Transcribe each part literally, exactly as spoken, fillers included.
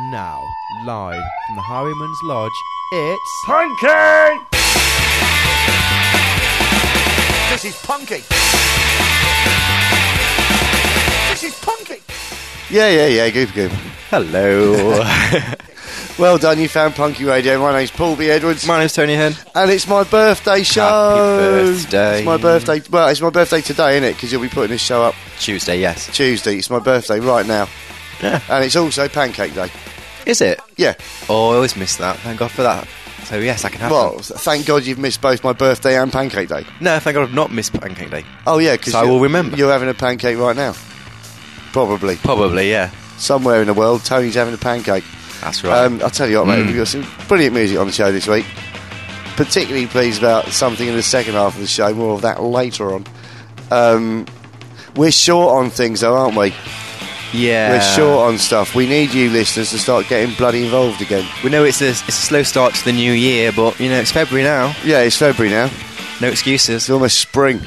now, live from the Highwayman's Lodge, it's... Punky! This is Punky. This is Punky. Yeah, yeah, yeah, Goop Goop. Hello. Well done, you found Punky Radio. My name's Paul B. Edwards. My name's Tony Hen. And it's my birthday show. Happy birthday. It's my birthday. Well, it's my birthday today, isn't it? Because you'll be putting this show up Tuesday, yes. Tuesday. It's my birthday right now. Yeah. And it's also Pancake Day. Is it? Yeah. Oh, I always miss that. Thank God for that. So, yes, I can have Well, them. thank God you've missed both my birthday and Pancake Day. No, thank God I've not missed Pancake Day. Oh, yeah, because So I will remember. You're having a pancake right now. Probably. Probably, yeah. Somewhere in the world, Tony's having a pancake. That's right. Um, I'll tell you what, mate, Mm. we've got some brilliant music on the show this week. Particularly pleased about something in the second half of the show, more of that later on. Um, we're short on things, though, aren't we? Yeah. We're short on stuff. We need you listeners to start getting bloody involved again. We know it's a, it's a slow start to the new year, but, you know, it's February now. Yeah, it's February now. No excuses. It's almost spring.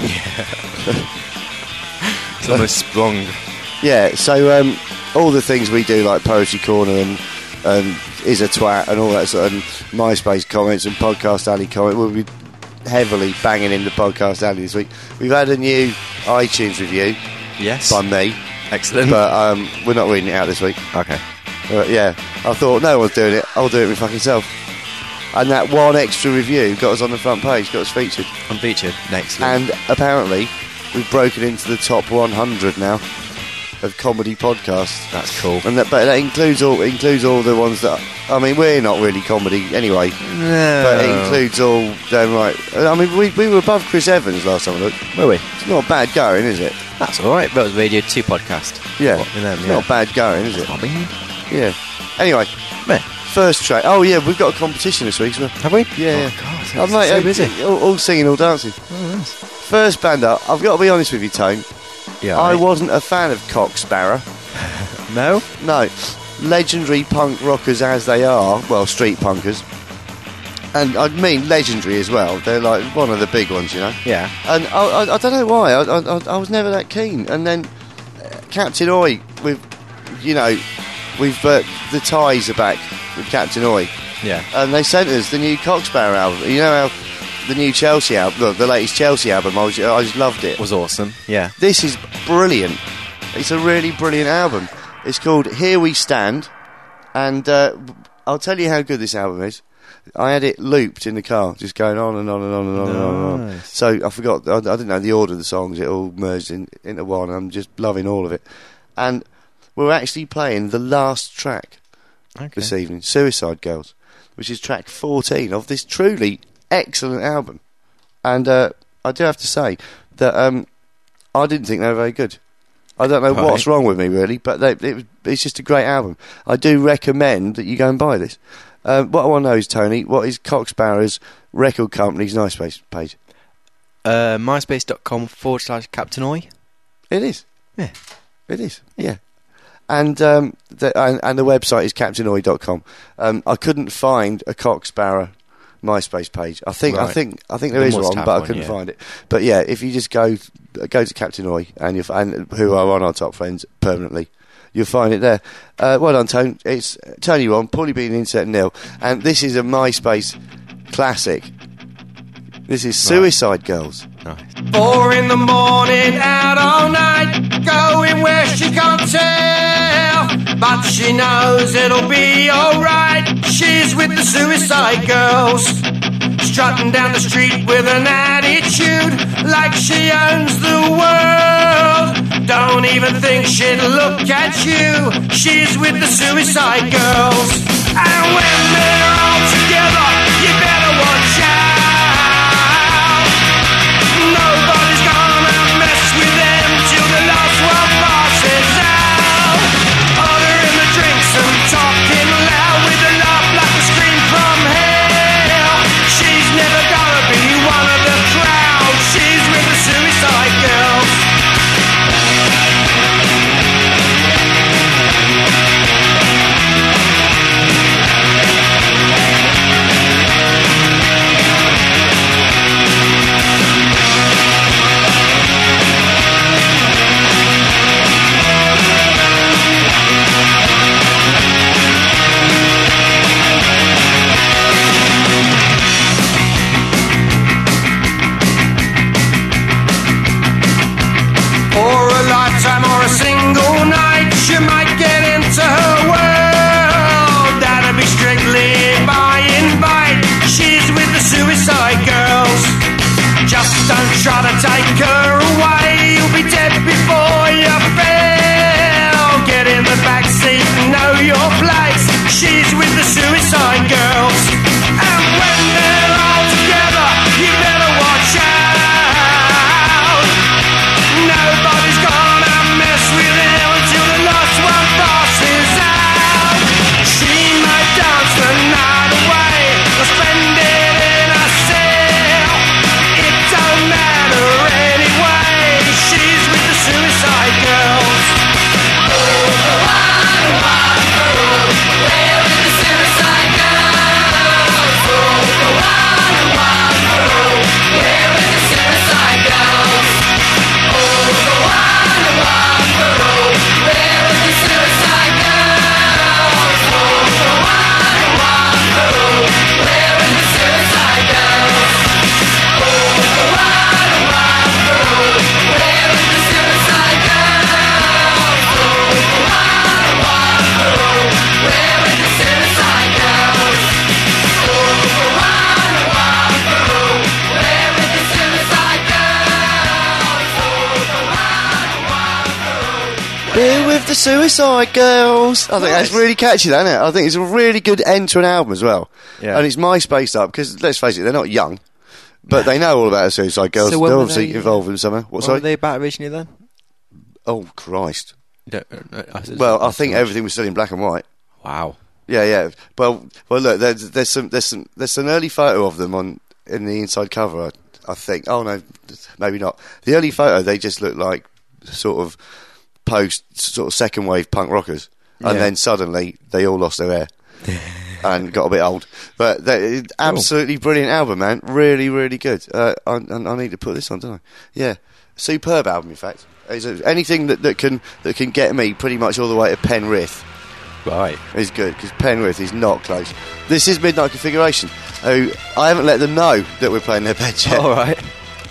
It's almost sprung. Yeah, so um, all the things we do, like Poetry Corner and, and Is a Twat and all that sort of and MySpace comments and Podcast Alley comments, we'll be heavily banging in the Podcast Alley this week. We've had a new iTunes review Yes. by me, Excellent. but um, we're not reading it out this week. Okay. But yeah, I thought no one's doing it, I'll do it my fucking self. And that one extra review got us on the front page, got us featured. Unfeatured. Excellent. And apparently, we've broken into the top one hundred now of comedy podcasts. That's cool. And that, but that includes all includes all the ones that I mean, we're not really comedy anyway. No. But it includes all them right. I mean, we we were above Chris Evans last time I looked. Were we? It's not bad going, is it? That's alright. That was Radio two podcast. Yeah, What, with them, it's yeah. not bad going, is it? I mean, Yeah. Anyway, meh. first track. Oh yeah, we've got a competition this week. So Have we? yeah, Oh, God, I'm it's like, so uh, busy. All, all singing, all dancing. Oh, nice. First band up. I've got to be honest with you, Tone. Yeah. I right. wasn't a fan of Cock Sparrow. No? No, legendary punk rockers as they are, well, street punkers, and I mean legendary as well. They're like one of the big ones, you know. Yeah. And I, I, I don't know why. I, I, I was never that keen. And then uh, Captain Oi, with you know, we've uh, the ties are back with Captain Oi, Yeah. and they sent us the new Cock Sparrow album. You know how the new Chelsea album, look, the latest Chelsea album. I, was, I just loved it. Was awesome. Yeah. This is brilliant. It's a really brilliant album. It's called Here We Stand, and uh, I'll tell you how good this album is. I had it looped in the car, just going on and on and on and on and on. And on. Nice. So I forgot, I, I didn't know the order of the songs. It all merged in, into one. I'm just loving all of it. And we're actually playing the last track Okay. this evening, Suicide Girls, which is track fourteen of this truly excellent album. And uh, I do have to say that um, I didn't think they were very good. I don't know Right. what's wrong with me, really, but they, it was, it's just a great album. I do recommend that you go and buy this. Um, what I want to know is, Tony, what is Cock Sparrow's record company's MySpace page? Uh, MySpace.com forward slash Captain Oi. It is. Yeah. It is, yeah. And, um, the, and, and the website is captain oi dot com. Um, I couldn't find a Cock Sparrow MySpace page. I think I Right. think I think there There is must one, have but I one, couldn't yeah. find it. But yeah, if you just go go to Captain Oi and you and who are on our top friends permanently, you'll find it there. Uh, well done, Tony. It's Tony one, Paulie being Internet nil, and this is a MySpace classic. This is Suicide Girls. Nice. Four in the morning, out all night, going where she can't tell, but she knows it'll be alright. She's with the Suicide Girls, strutting down the street with an attitude like she owns the world. Don't even think she'd look at you. She's with the Suicide Girls, and when they're all together, you better watch out. Nobody's gonna mess with them till the last one passes out. Ordering the drinks and talking loud with a laugh like a scream from hell. She's never gonna be one of the crowd. She's with the Suicide Girls. the Suicide Girls. I think Nice. that's really catchy, isn't it? I think it's a really good end to an album as well. Yeah. And it's MySpace up, because let's face it, they're not young, but they know all about the Suicide Girls. So when they're were obviously they- involved in something. What, What sorry? were they about originally then? Oh, Christ. You don't- uh, uh, I- Well, I think everything was still in black and white. Wow. Yeah, yeah. Well, well, look, there's, there's some, there's some, there's an early photo of them on in the inside cover. I, I think. Oh no, maybe not. The early photo, they just look like sort of post, sort of second wave punk rockers, and Yeah. then suddenly they all lost their hair and got a bit old. But they, absolutely brilliant album, man. Really, really good. Uh, I, I need to put this on, don't I? Yeah, superb album. In fact, It's a, anything that, that can that can get me pretty much all the way to Penrith. Right. Is good, because Penrith is not close. This is Midnight Configuration, who I haven't let them know that we're playing their bed yet. All right. Do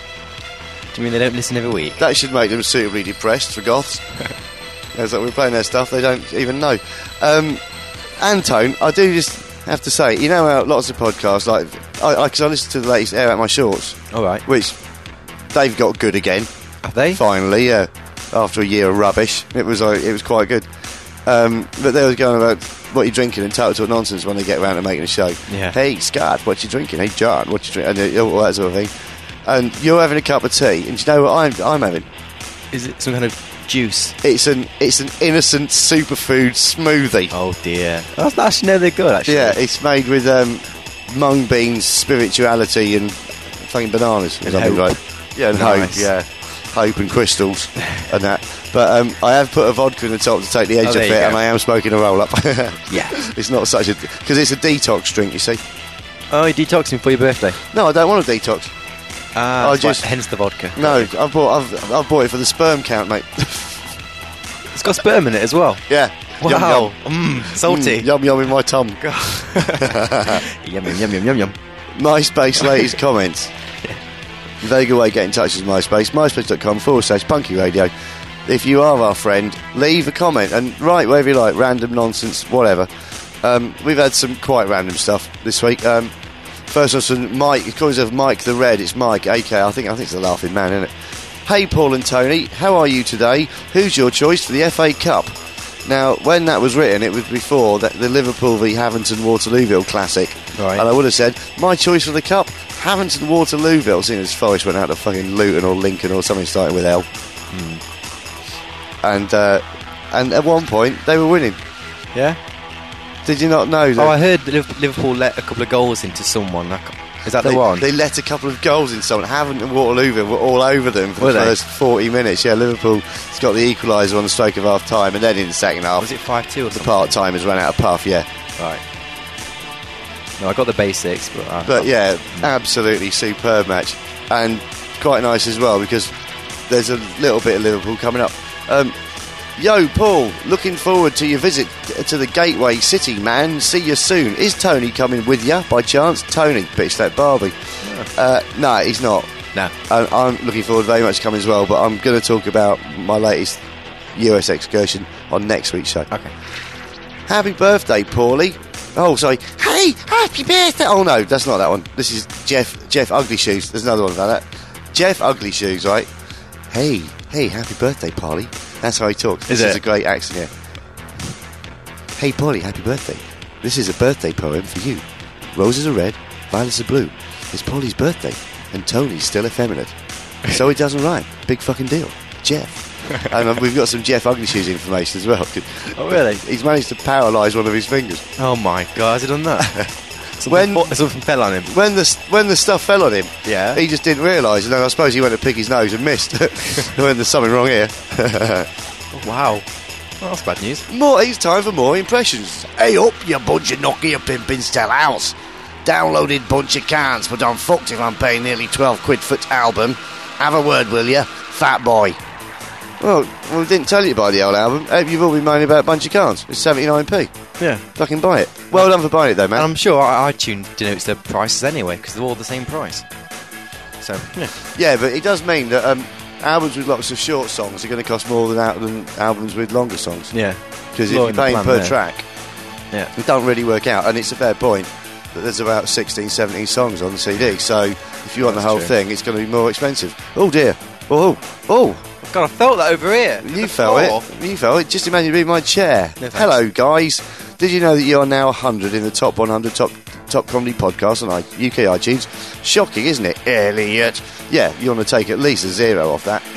you mean they don't listen every week? That should make them suitably depressed for goths. As like we're playing their stuff, they don't even know. Um, Antone, I do just have to say, you know how lots of podcasts, like, because I, I, 'cause I listened to the latest Air Out My Shorts, All right. which they've got good again, Have they? finally, yeah, after a year of rubbish. It was like, it was quite good. Um, but they was going about what you're drinking and total nonsense when they get around to making a show. Yeah. Hey, Scott, what you drinking? Hey, John, what you drinking? And uh, all that sort of thing. And you're having a cup of tea, and do you know what I'm, I'm having? Is it some kind of juice? It's an it's an innocent superfood smoothie. Oh dear. That's, that's no, they're good actually. Yeah, it's made with um, mung beans, spirituality, and fucking bananas. And Is that hope. right? Yeah, and Nice. hope. Yeah, hope and crystals and that. But um, I have put a vodka in the top to take the edge Oh, off there it, you go. and I am smoking a roll up. Yeah. It's not such a because it's a detox drink. You see? Oh, you're detoxing for your birthday. No, I don't want a detox. Ah, I that's why- just- hence the vodka. No, I bought I've, I bought it for the sperm count, mate. It's got sperm in it as well. Yeah. Wow. Yum, yum. Mmm, salty. Mm, yum yum in my tum. Yum yum yum yum yum yum. MySpace latest comments. Very good way to get in touch with MySpace. MySpace.com forward slash Punky Radio. If you are our friend, leave a comment and write whatever you like, random nonsense, whatever. Um, we've had some quite random stuff this week. Um, first one's from Mike. He calls himself Mike the Red. It's Mike, aka I think I think it's the Laughing Man, isn't it? Hey Paul and Tony, how are you today? Who's your choice for the F A Cup? Now, when that was written, it was before that the Liverpool v Haverton Waterlooville Classic. Right. And I would have said, my choice for the Cup, Haverton Waterlooville, seeing as Forest went out to fucking Luton or Lincoln or something starting with L. And uh, and at one point, they were winning. Yeah. Did you not know that? Oh, I heard that Liv- Liverpool let a couple of goals into someone. I ca- Is that they, the one? they let a couple of goals in someone. Haverton and Waterlooville were all over them for Were the they? first forty minutes. Yeah, Liverpool has got the equaliser on the stroke of half time, and then in the second half, Was it five two or the something? part timers ran out of puff. Yeah. Right. No, I got the basics, but. I But yeah, absolutely superb match, and quite nice as well because there's a little bit of Liverpool coming up. Um, yo, Paul, looking forward to your visit to the Gateway City, man. See you soon. Is Tony coming with you by chance? Tony, bitch that Barbie. Uh, no, he's not. No. And I'm looking forward very much to coming as well. But I'm going to talk about my latest U S excursion on next week's show. Okay. Happy birthday, Paulie. Oh, sorry. Hey, happy birthday. Oh, no, that's not that one. This is Jeff Jeff Ugly Shoes. There's another one about that. Jeff Ugly Shoes, right? Hey, hey, happy birthday, Paulie. That's how he talks. Is this is it? a great accent, yeah. Hey, Paulie, happy birthday. This is a birthday poem for you. Roses are red, violets are blue. It's Paulie's birthday, and Tony's still effeminate. So it doesn't rhyme. Big fucking deal. Jeff. And um, we've got some Jeff Ugly Shoes information as well. Oh, really? He's managed to paralyse one of his fingers. Oh my god, has he done that? something, When- fo- something fell on him. When the when the stuff fell on him, Yeah. he just didn't realise, and then I suppose he went to pick his nose and missed. When there's something wrong here. Oh, wow. Well, that's bad news. More, it's time for more impressions. Hey up, you bunch of Nokia pimpins, tell house. Downloaded bunch of cans, but I'm fucked if I'm paying nearly twelve quid for t- album. Have a word, will ya? Fat boy. Well, well, we didn't tell you to buy the old album. Hope you've all been moaning about a bunch of cans. It's seventy-nine p. Yeah. Fucking buy it. Well done for buying it, though, man. And I'm sure i- iTunes denotes their prices anyway, because they're all the same price. So, yeah. Yeah, but it does mean that um, albums with lots of short songs are going to cost more than, al- than albums with longer songs. Yeah. Because if Lower you're in the paying plan per there. track, Yeah. it don't really work out. And it's a fair point that there's about sixteen, seventeen songs on the C D. So if you want the That's whole true. thing, it's going to be more expensive. Oh dear. Oh, oh, God, I felt that over here. You felt it. You felt it. Just imagine being my chair. No, Hello, guys. Did you know that you are now one hundred in the top one hundred top top comedy podcasts on U K iTunes? Shocking, isn't it, Elliot? Yeah, you want to take at least a zero off that.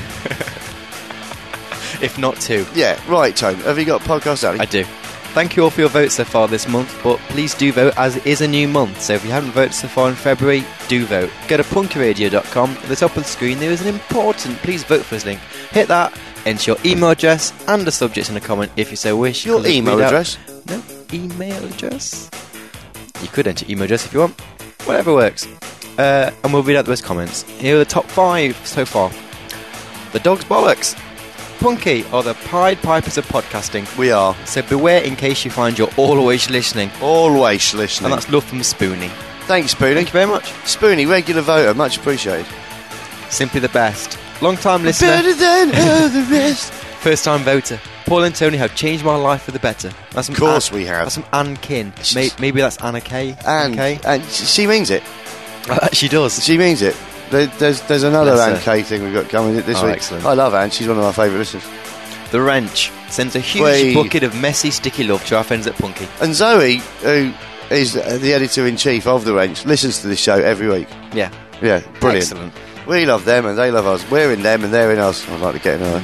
If not two. Yeah, right, Tone. Have you got a podcast, Ali? I do. Thank you all for your votes so far this month, but please do vote as it is a new month. So if you haven't voted so far in February, do vote. Go to punky radio dot com. At the top of the screen there is an important please vote for us link. Hit that, enter your email address and a subject in a comment if you so wish. Your email address? No, email address. You could enter email address if you want. Whatever works. Uh, and we'll read out those comments. Here are the top five so far. The Dog's Bollocks. Punky are the Pied Pipers of podcasting. We are. So beware in case you find you're always listening. Always listening. And that's love from Spoonie. Thanks, Spoonie. Thank you very much. Spoonie, regular voter, much appreciated. Simply the best. Long time listener. Better than all the rest. First time voter. Paul and Tony have changed my life for the better. That's some of course Ann, we have. That's some Ann Kin. Maybe, maybe that's Anna K. Ann K. And she means it. She does. She means it. There, there's there's another Bless Ann her. K thing we've got coming this Oh, week. excellent. I love Ann. She's one of my favourite listeners. The Wrench sends a huge Wait. bucket of messy, sticky love to our friends at Punky. And Zoe, who is the editor-in-chief of The Wrench, listens to this show every week. Yeah. Yeah, brilliant. Excellent. We love them and they love us. We're in them and they're in us. I'd like to get in her.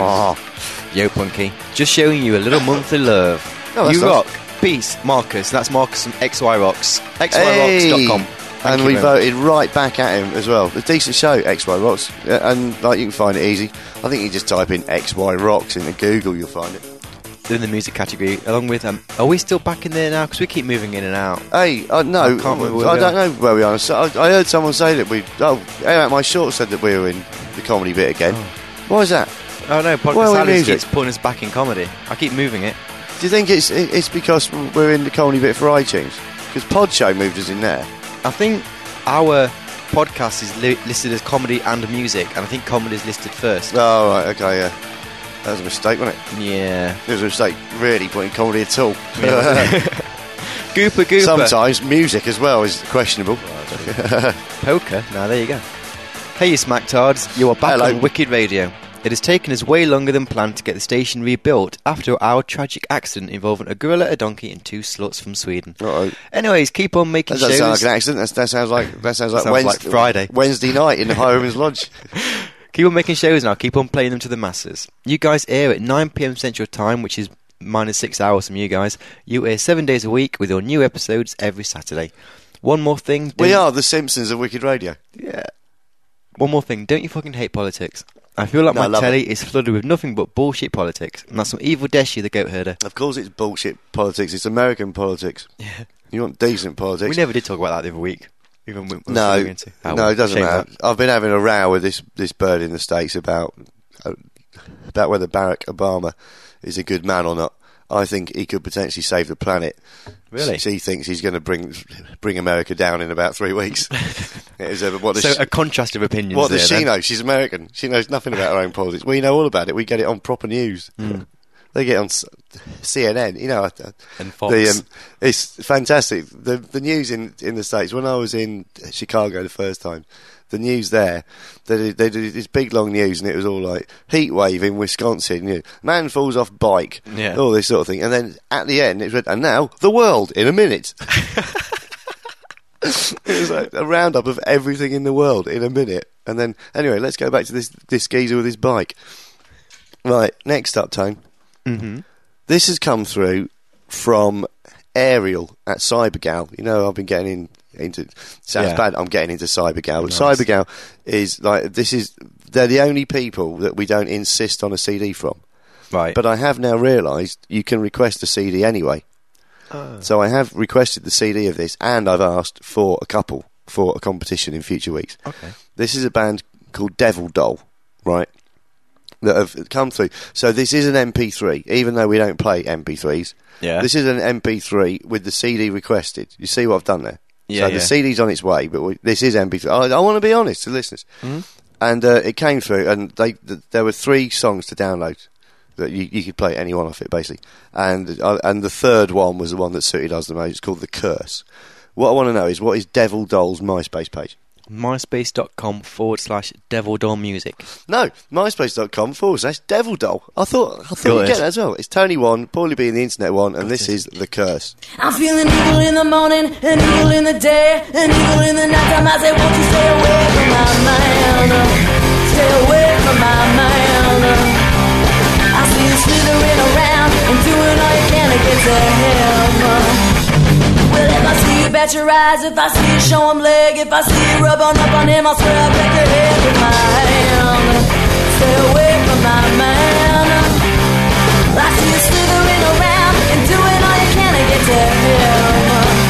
Nice. Yo, Punky. Just showing you a little monthly love. Oh, that's you nice. rock. Peace, Marcus. That's Marcus from X Y Rocks. X Y rocks dot com. Hey. And we voted right back at him as well. A decent show, X Y Rocks. Uh, and like you can find it easy. I think you just type in X Y Rocks into Google, you'll find it. In the music category, along with, um, are we still back in there now? Because we keep moving in and out. Hey, uh, no, I can't remember where I we don't are. know where we are. So I, I heard someone say that we. Oh, Eric, my short said that we were in the comedy bit again. Oh. Why is that? Oh no, Well, Podcast we Alice music. keeps putting us back in comedy. I keep moving it. Do you think it's it- it's because we're in the comedy bit for iTunes? Because Podshow moved us in there. I think our podcast is li- listed as comedy and music, and I think comedy is listed first. Oh, right, okay, yeah. That was a mistake, wasn't it? Yeah. It was a mistake, really, putting comedy at all. Gooper Gooper. Sometimes music as well is questionable. Poker. Now there you go. Hey, you smacktards. You are back Hello. on Wicked Radio. It has taken us way longer than planned to get the station rebuilt after our tragic accident involving a gorilla, a donkey, and two sluts from Sweden. Uh-oh. Anyways, keep on making That doesn't shows. sound like an accident. That's, that sounds like that sounds like, Sounds like Wednesday, Friday. Wednesday night in the Highwayman's Lodge. Keep on making shows now. Keep on playing them to the masses. You guys air at nine p.m. Central Time, which is minus six hours from you guys. You air seven days a week with your new episodes every Saturday. One more thing. We don't- are the Simpsons of Wicked Radio. Yeah. One more thing. Don't you fucking hate politics? I feel like No, I my love telly is flooded with nothing but bullshit politics. And that's some evil Deshi, the goat herder. Of course, it's bullshit politics. It's American politics. Yeah. You want decent politics? We never did talk about that the other week. Even when we No, were into. Oh, no, well, it doesn't shame matter. that. I've been having a row with this this bird in the States about uh, about whether Barack Obama is a good man or not. I think he could potentially save the planet. Really? She thinks he's going to bring bring America down in about three weeks. It is, uh, what does So she, a contrast of opinions. what does there, she then. know? She's American. She knows nothing about her own politics. We know all about it. We get it on proper news. Mm. They get on s- C N N. You know, uh, And Fox. the, um, it's fantastic. The the news in, in the States, when I was in Chicago the first time, the news there, they did, they did this big long news, and it was all like heat wave in Wisconsin, you know, man falls off bike, Yeah. all this sort of thing. And then at the end, it read, and now the world in a minute. It was like a roundup of everything in the world in a minute. And then, anyway, let's go back to this this geezer with his bike. Right, next up, Tone. Mm-hmm. This has come through from Ariel at CyberGal. You know, I've been getting in, into... Sounds Yeah. bad, I'm getting into CyberGal. But Nice. CyberGal is like... This is... They're the only people that we don't insist on a C D from. Right. But I have now realised you can request a C D anyway. Oh. So I have requested the C D of this, and I've asked for a couple for a competition in future weeks. Okay. This is a band called Devil Doll, right? That have come through. So this is an M P three, even though we don't play M P threes. Yeah. This is an M P three with the C D requested. You see what I've done there? Yeah, So yeah. the C D's on its way, but we, this is M P three. I, I want to be honest to listeners. Mhm. And uh, it came through, and they th- there were three songs to download that you, you could play any one off it, basically. And uh, and the third one was the one that suited us the most. It's called The Curse. What I want to know is, what is Devil Doll's MySpace page? myspace.com forward slash Devil Doll Music. No, myspace.com forward slash Devil Doll. I thought, I thought you'd get that as well. It's Tony one, Paulie B and the Internet one, and this is The Curse. I'm feeling evil in the morning, and evil in the day, and evil in the nighttime. I say, won't you stay away from my man? Stay away from my man. I see you slithering around and doing all you can to get to him. Well, if I see you bat your eyes, if I see you show him leg, if I see you rub on up on him, I'll swear I'll break your head with my hand. Stay away from my man. I see you slithering around and doing all you can to get to him.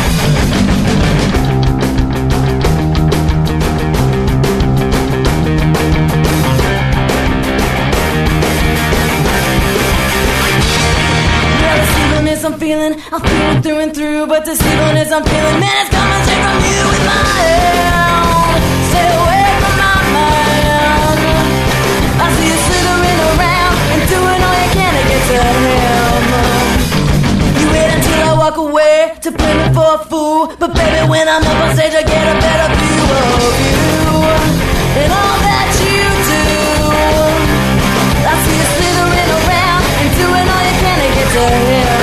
I'm feeling, I'm feeling through and through, but this evilness I'm feeling, man, it's coming straight from you with my hand. Stay away from my man. I see you slithering around and doing all you can to get to him. You wait until I walk away to play me for a fool, but baby, when I'm up on stage, I get a better view of you and all that you do. I see you slithering around and doing all you can to get to him.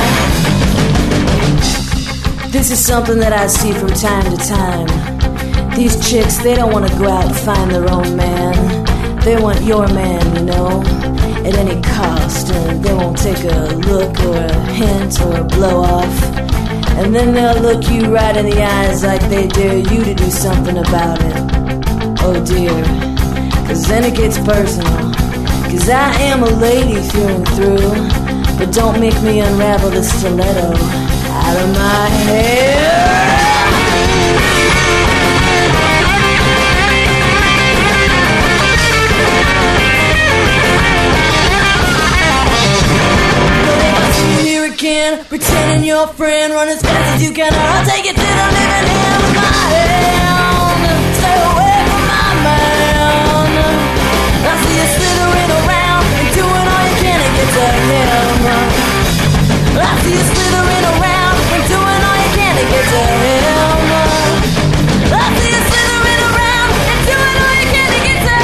This is something that I see from time to time. These chicks, they don't want to go out and find their own man. They want your man, you know, at any cost. And they won't take a look or a hint or a blow off. And then they'll look you right in the eyes like they dare you to do something about it. Oh dear, cause then it gets personal. Cause I am a lady through and through. But don't make me unravel the stiletto out of my hair. Here again, pretending you're a friend, run as fast as you can, or I'll take you to the living hell with my hand. Stay away from my man. I see you slithering around and doing all you can to get to him. I see you slithering around and doing all you can to get to him. I see you slithering around and doing all you can to get to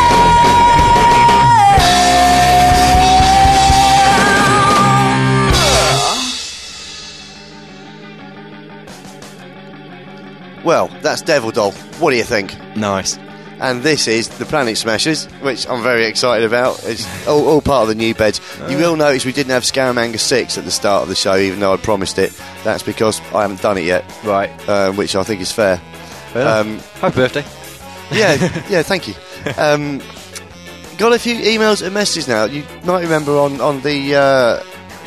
him. Well, that's Devil Doll. What do you think? Nice. And this is the Planet Smashers, which I'm very excited about. It's all, all part of the new beds. Oh. You will notice we didn't have Scaramanga six at the start of the show, even though I promised it. That's because I haven't done it yet. Right. Um, which I think is fair. fair um, Happy birthday. Yeah, yeah, thank you. Um, got a few emails and messages now. You might remember on, on the, uh,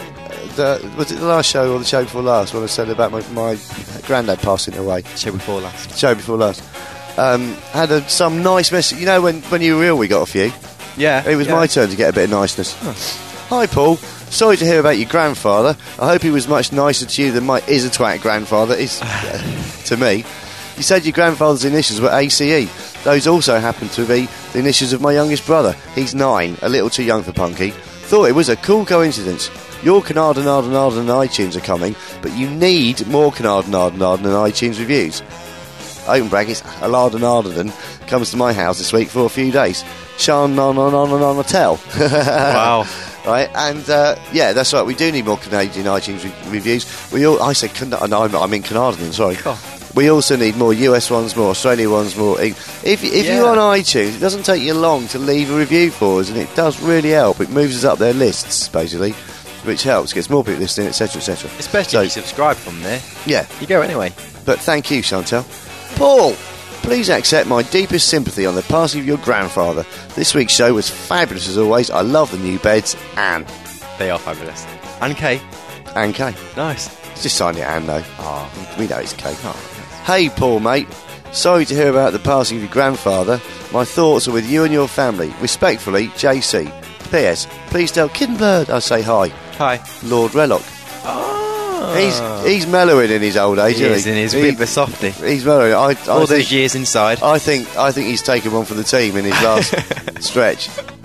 the... Was it the last show or the show before last when I said about my, my granddad passing away? Show before last. Show before last. Um, had a, some nice message. You know, when, when you were ill, we got a few. Yeah. It was yeah. my turn to get a bit of niceness. Huh. Hi, Paul. Sorry to hear about your grandfather. I hope he was much nicer to you than my is a twat grandfather is uh, to me. You said your grandfather's initials were A C E. Those also happen to be the initials of my youngest brother. He's nine, a little too young for Punky. Thought it was a cool coincidence. Your Canarden Arden Arden and iTunes are coming, but you need more Canarden Arden Arden and iTunes reviews. Open brackets, Alarden Arden comes to my house this week for a few days. Sean on on on on a tell. Wow. Right, and uh, yeah, that's right. We do need more Canadian iTunes re- reviews. We all, I said, Can- no, I'm, I'm in Canarden. Sorry. Cool. We also need more U S ones, more Australian ones, more. If if yeah. you're on iTunes, it doesn't take you long to leave a review for us, and it does really help. It moves us up their lists, basically, which helps, gets more people listening, et cetera, et cetera. Especially so, if you subscribe from there. Yeah, you go anyway. But thank you, Chantal. Paul, please accept my deepest sympathy on the passing of your grandfather. This week's show was fabulous as always. I love the new beds, Anne. They are fabulous. And Kay. And Kay. Nice. Just sign it, Anne, though. Oh. We know it's Kay. Oh. Hey, Paul, mate. Sorry to hear about the passing of your grandfather. My thoughts are with you and your family. Respectfully, J C. P S. Please tell Kid and Bird I say hi. Hi. Lord Rellock. Oh. He's he's mellowing in his old age, he isn't is, he? in his he, bit of a softie. He's mellowing. I, I All think, those years inside. I think I think he's taken one for the team in his last stretch.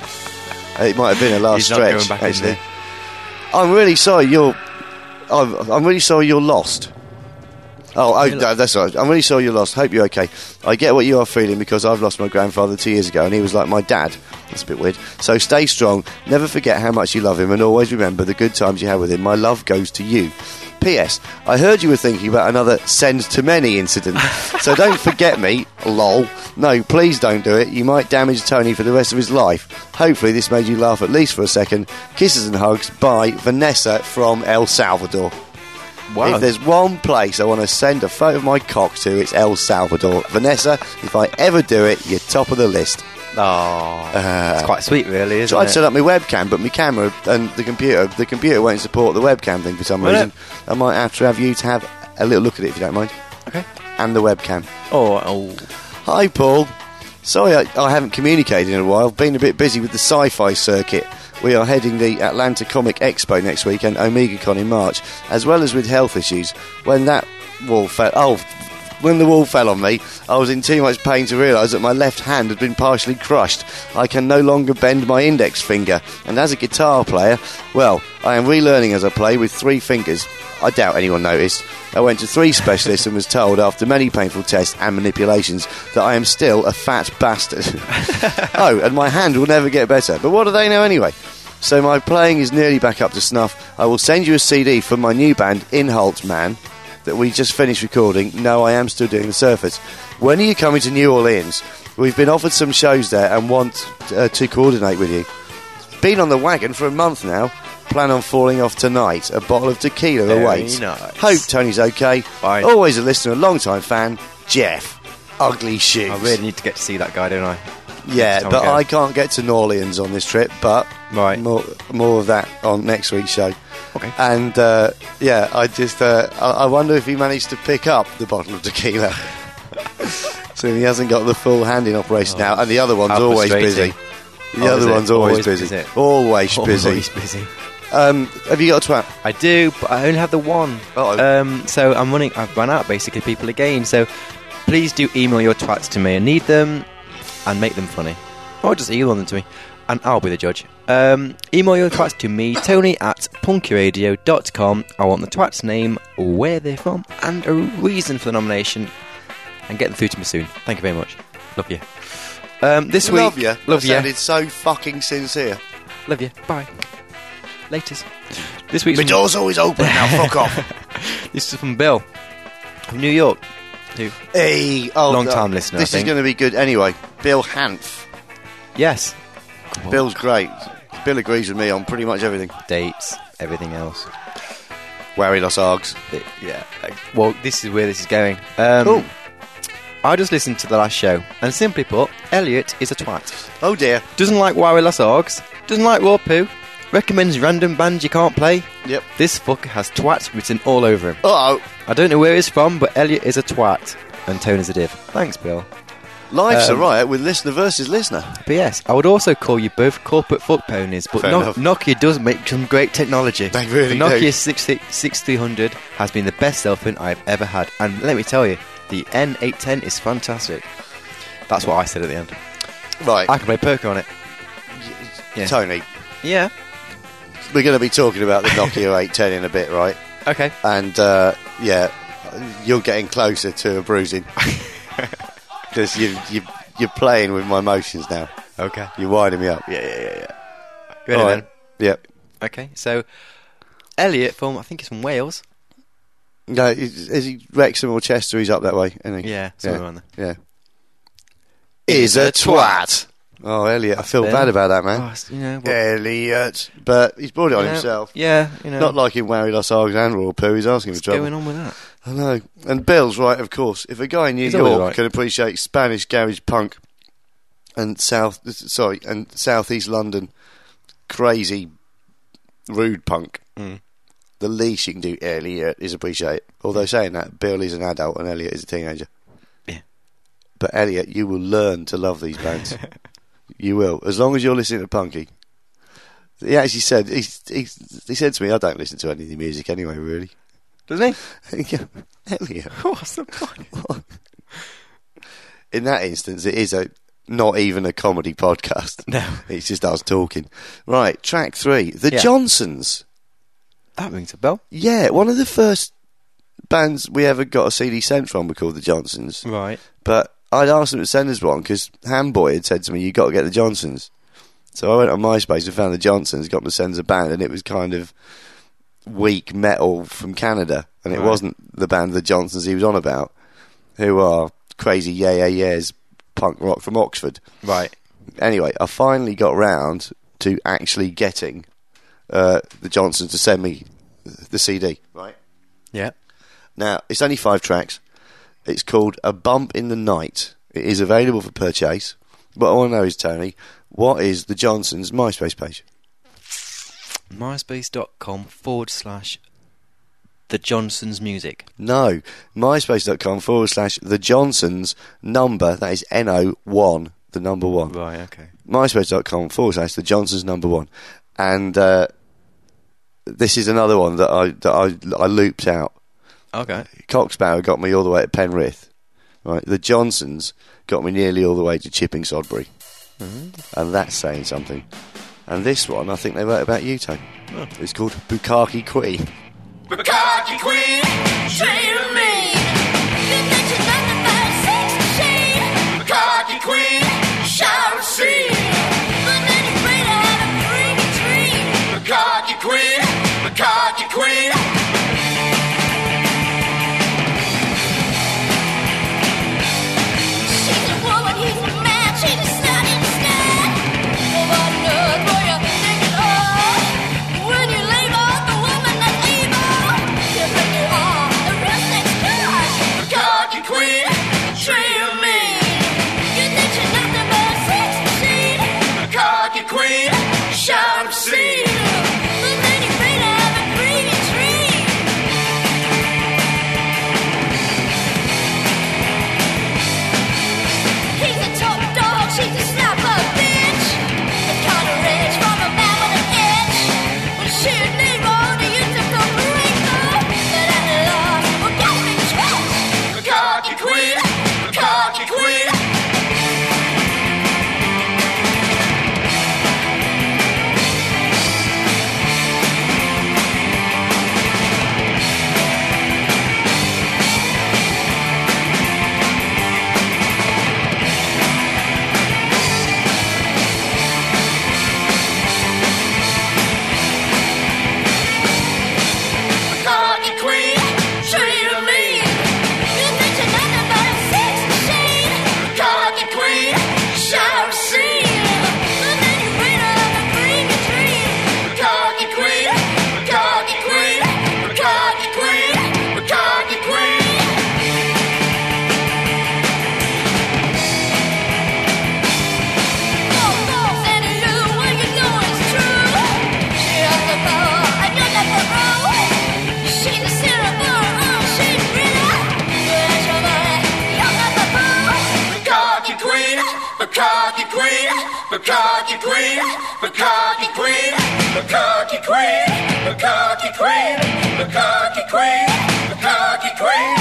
It might have been a last he's stretch, not going back actually. in there. I'm really sorry you're. I'm, I'm really sorry you're lost. Oh, oh no, that's all right. I'm really sorry you lost. Hope you're okay. I get what you are feeling because I've lost my grandfather two years ago and he was like my dad. That's a bit weird. So stay strong. Never forget how much you love him and always remember the good times you had with him. My love goes to you. P S. I heard you were thinking about another send to many incident. So don't forget me. Lol. No, please don't do it. You might damage Tony for the rest of his life. Hopefully this made you laugh at least for a second. Kisses and hugs by Vanessa from El Salvador. Wow. If there's one place I want to send a photo of my cock to, it's El Salvador. Vanessa, if I ever do it, you're top of the list. Oh, uh, it's quite sweet, really, isn't tried it? to set up my webcam, but my camera and the computer, the computer won't support the webcam thing for some Will reason. it? I might have to have you to have a little look at it if you don't mind. Okay. And the webcam. Oh, oh. Hi, Paul. Sorry I, I haven't communicated in a while. I've been a bit busy with the sci-fi circuit. We are heading the Atlanta Comic Expo next week and OmegaCon in March, as well as with health issues. When that wall fell... Oh, when the wall fell on me, I was in too much pain to realise that my left hand had been partially crushed. I can no longer bend my index finger. And as a guitar player, well, I am relearning as I play with three fingers. I doubt anyone noticed. I went to three specialists and was told after many painful tests and manipulations that I am still a fat bastard. Oh, and my hand will never get better. But what do they know anyway? So my playing is nearly back up to snuff. I will send you a C D from my new band, Inholt Man, that we just finished recording. No, I am still doing the Surface. When are you coming to New Orleans? We've been offered some shows there and want uh, to coordinate with you. Been on the wagon for a month now. Plan on falling off tonight. A bottle of tequila Very awaits. nice. Hope Tony's okay. Fine. Always a listener, a long-time fan, Jeff. Ugly shoes. I really need to get to see that guy, don't I? Yeah, Time but ago. I can't get to New Orleans on this trip, but Right. more, more of that on next week's show. Okay. And, uh, yeah, I just, uh, I, I wonder if he managed to pick up the bottle of tequila. So he hasn't got the full hand in operation Oh, now, and the other one's how always frustrating. busy. The Oh, other is it? one's always, Always busy. busy. Always busy. Always busy. Um, have you got a twat? I do, but I only have the one. Uh-oh. Um, so I'm running. I've run out basically people again. So please do email your twats to me. I need them, and make them funny, or just email them to me, and I'll be the judge. Um, email your twats to me, Tony at punkyradio dot com. I want the twat's name, where they're from, and a reason for the nomination, and get them through to me soon. Thank you very much. Love you. Um, this week, Love you. love that you, sounded so fucking sincere. love you. Bye. Laters. This week's My door's always open now, fuck off. This is from Bill from New York. Who? Hey, oh, Long time uh, listener, This I is think. going to be good anyway. Bill Hanf. Yes. Bill's great. Bill agrees with me on pretty much everything. Dates, everything else. Wary Los Args. It- yeah. uh, Well, this is where this is going. Um, Cool. I just listened to the last show, and simply put, Elliot is a twat. Oh dear. Doesn't like Warrior Los Args. Doesn't like Raw Poo. Recommends random bands you can't play. Yep. This fucker has twat written all over him. Uh-oh. I don't know where he's from, but Elliot is a twat, and Tony's a div. Thanks, Bill. Life's Um, a riot with listener versus listener. P S. I would also call you both corporate fuck ponies, but Fair no- enough. Nokia does make some great technology. They really the Nokia do. sixty-three hundred has been the best cell phone I've ever had, and let me tell you, the N eight ten is fantastic. That's what I said at the end. Right. I can play poker on it. Yeah. Tony, Yeah. we're going to be talking about the Nokia eight ten in a bit, right? Okay. And, uh, yeah, you're getting closer to a bruising. Because you, you, you're playing with my emotions now. Okay. You're winding me up. Yeah, yeah, yeah, yeah. Ready All then? right. Yep. Okay. So, Elliot from I think he's from Wales. No, is, is he Wrexham or Chester? He's up that way, isn't he? Yeah, somewhere around there. Yeah. Is a twat. Oh, Elliot, I feel Ben. bad about that, man. Oh, it's- you know, what, Elliot. But he's brought it on you know, himself. Yeah, you know. Not like in Wary Los Args and Royal Poo, he's asking for what's trouble. going on with that? I know. And Bill's right, of course. If a guy in New He's always York right. can appreciate Spanish garage punk and South, sorry, and Southeast London crazy rude punk, Mm. the least you can do, Elliot, is appreciate it. Although saying that, Bill is an adult and Elliot is a teenager. Yeah. But Elliot, you will learn to love these bands. You will, as long as you're listening to Punky. He actually said he, he, he said to me, I don't listen to any of the music anyway, really. Doesn't he? Yeah, Elliot. What's the point? In that instance, it is a not even a comedy podcast. No. It's just us talking. Right, track three, The Yeah. Johnsons. That rings a bell. Yeah, one of the first bands we ever got a C D sent from were called the Johnsons. Right. But I'd asked them to send us one because Handboy had said to me, "You got to get the Johnsons." So I went on MySpace and found the Johnsons, got them to send us a band, and it was kind of weak metal from Canada, and it Right. wasn't the band the Johnsons he was on about, who are crazy yeah yeah yeahs punk rock from Oxford. Right. Anyway, I finally got round to actually getting uh, the Johnsons to send me the C D. Right. Yeah. Now, it's only five tracks. It's called A Bump in the Night. It is available for purchase. What I want to know is, Tony, what is the Johnsons' MySpace page? MySpace.com forward slash The Johnsons Music. No, myspace.com forward slash The Johnsons number, that is N O one, the number one. Right, okay. MySpace.com forward slash The Johnsons number one. And uh, this is another one that I that I, I looped out. Okay. Coxbow got me all the way to Penrith. Right, the Johnsons got me nearly all the way to Chipping Sodbury. Mm-hmm. And that's saying something. And this one, I think they wrote about you, Tony. Oh. It's called Bukkake Queen. Bukkake Queen, trail me. Good nature, nothing but sex machine. Bukkake Queen, shout and see. But then you're afraid to have a freaky dream. Bukkake Queen, Bukkake Queen. She's a woman, he's a man, she does not understand. Nobody knows where you're thinking of. When you leave off the woman that's evil, you bring it on, the rest is good. Bukkake Queen, trail me. You think you're nothing but a sex machine. Bukkake Queen, shout obscene. But then you fade to have a greedy dream. He's a top dog, she's a snapper bitch. The kind of rich from a man with an itch. When she need more to use it for reason. But at the last, we're getting tricked. Bukkake Queen, Bukkake Queen. Bukkake Queen, trail me. You think you're nothing but a sex machine. Bukkake Queen, shout obscene. But then you afraid to have a freaky dream. Bukkake Queen, Bukkake Queen, Bukkake Queen, Bukkake Queen. No, no, Sandy Lou, what you know is true. She has the power, and you're never wrong. She's a syrup or oh, she's pretty. But as your money, you're not the fool. Bukkake Queen, Bukkake Queen, Bukkake Queen, Bukkake Queen, Bukkake Queen, Bukkake Queen, Bukkake Queen, Bukkake Queen.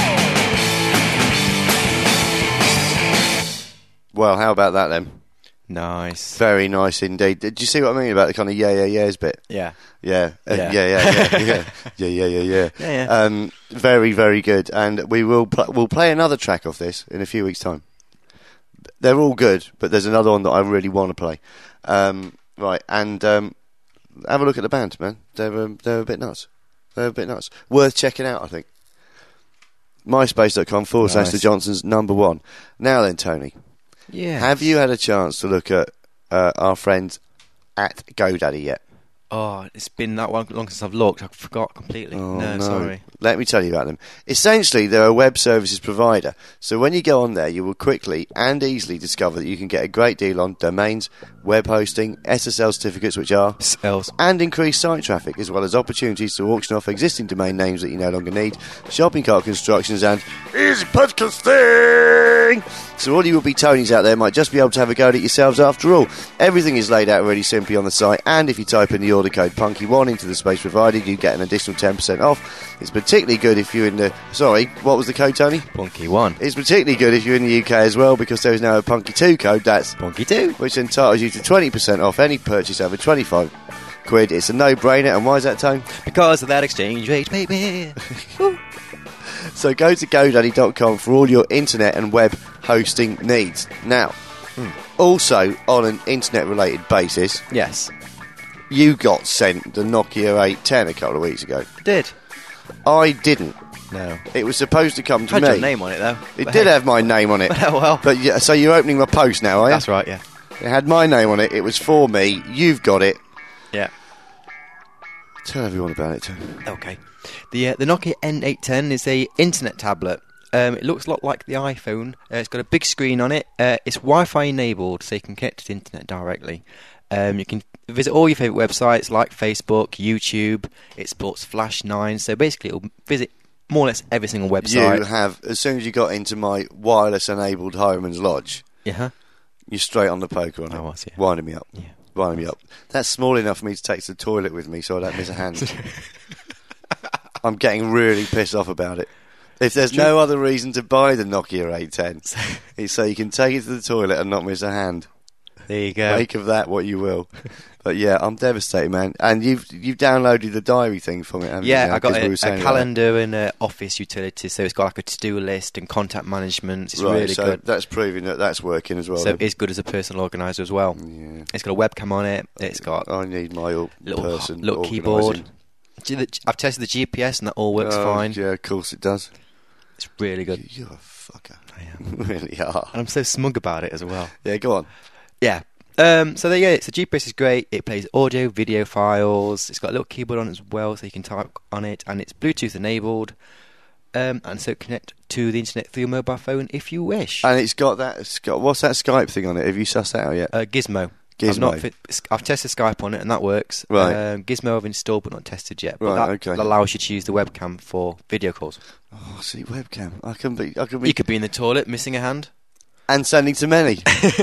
Well, how about that then? Nice. Very nice indeed. Did you see what I mean about the kind of yeah, yeah, yeahs bit? Yeah. Yeah, uh, Yeah. yeah, yeah, yeah, yeah, yeah, yeah, yeah, yeah. Yeah, yeah. Um, very, very good. And we will pl- we'll play another track off this in a few weeks' time. They're all good, but there's another one that I really want to play. Um, right, and um, have a look at the band, man. They're um, they're a bit nuts. They're a bit nuts. Worth checking out, I think. MySpace.com forward slash Nice. The Johnsons number one. Now then, Tony, Yeah. have you had a chance to look at uh, our friends at GoDaddy yet? Oh, it's been that long, long since I've looked. I forgot completely. Oh, no, sorry. Let me tell you about them. Essentially, they're a web services provider. So when you go on there, you will quickly and easily discover that you can get a great deal on domains, web hosting, S S L certificates, which are, Sales. and increased site traffic, as well as opportunities to auction off existing domain names that you no longer need, shopping cart constructions, and easy podcasting. So all you would-be Tonys out there might just be able to have a go at it yourselves after all. Everything is laid out really simply on the site, and if you type in the order code punky one into the space provided, you get an additional ten percent off. It's particularly good if you're in the... Sorry, what was the code, Tony? Punky one. It's particularly good if you're in the U K as well, because there is now a Punky two code, that's Punky two. which entitles you to twenty percent off any purchase over twenty-five quid. It's a no-brainer, and why is that, Tone? Because of that exchange rate, baby. So go to GoDaddy dot com for all your internet and web hosting needs. Now, Hmm. also on an internet-related basis, Yes. you got sent the Nokia eight ten a couple of weeks ago. Did. I didn't. No. It was supposed to come to Had me. your name on it, though. It But did hey. have my name on it. Oh, well. But yeah, so you're opening my post now, are you? That's right, yeah. It had my name on it. It was for me. You've got it. Yeah. Tell everyone about it too. Okay. The uh, the Nokia N eight ten is a internet tablet. Um, it looks a lot like the iPhone. Uh, it's got a big screen on it. Uh, it's Wi-Fi enabled, so you can connect to the internet directly. Um, you can visit all your favourite websites like Facebook, YouTube. It supports Flash nine, so basically it'll visit more or less every single website. You have, as soon as you got into my wireless enabled Highman's Lodge, Yeah. you're straight on the poker on it. I was, yeah. Winding me up. Yeah. Winding me up. That's small enough for me to take to the toilet with me so I don't miss a hand. I'm getting really pissed off about it. If there's no other reason to buy the Nokia eight ten, it's so you can take it to the toilet and not miss a hand. There you go. Make of that what you will. But yeah, I'm devastated, man. And you've you've downloaded the diary thing from it, haven't you? Yeah, now? I got 'Cause a, we were a saying about calendar and uh, office utilities, so it's got like a to-do list and contact management. It's that. Right, really so good. that's proving that that's working as well. So then. it's good as a personal organizer as well. Yeah. It's got a webcam on it. It's got I need my old little person little organising. keyboard. G- the- I've tested the G P S and that all works Oh, fine. Yeah, of course it does. It's really good. You're a fucker. I am. You really are. And I'm so smug about it as well. Yeah, go on. Yeah. Um, so there you go. So G P S is great. It plays audio, video files. It's got a little keyboard on it as well, so you can type on it, and it's Bluetooth enabled. Um, and so connect to the internet through your mobile phone if you wish. And it's got that. It's got, what's that Skype thing on it? Have you sussed that out yet? Uh, Gizmo. Gizmo. I've, not fit, I've tested Skype on it and that works. Right. Um, Gizmo I've installed but not tested yet. But Right, that okay. allows you to use the webcam for video calls. Oh, see, webcam. I can be. I can be. You could be in the toilet missing a hand. And sending to many.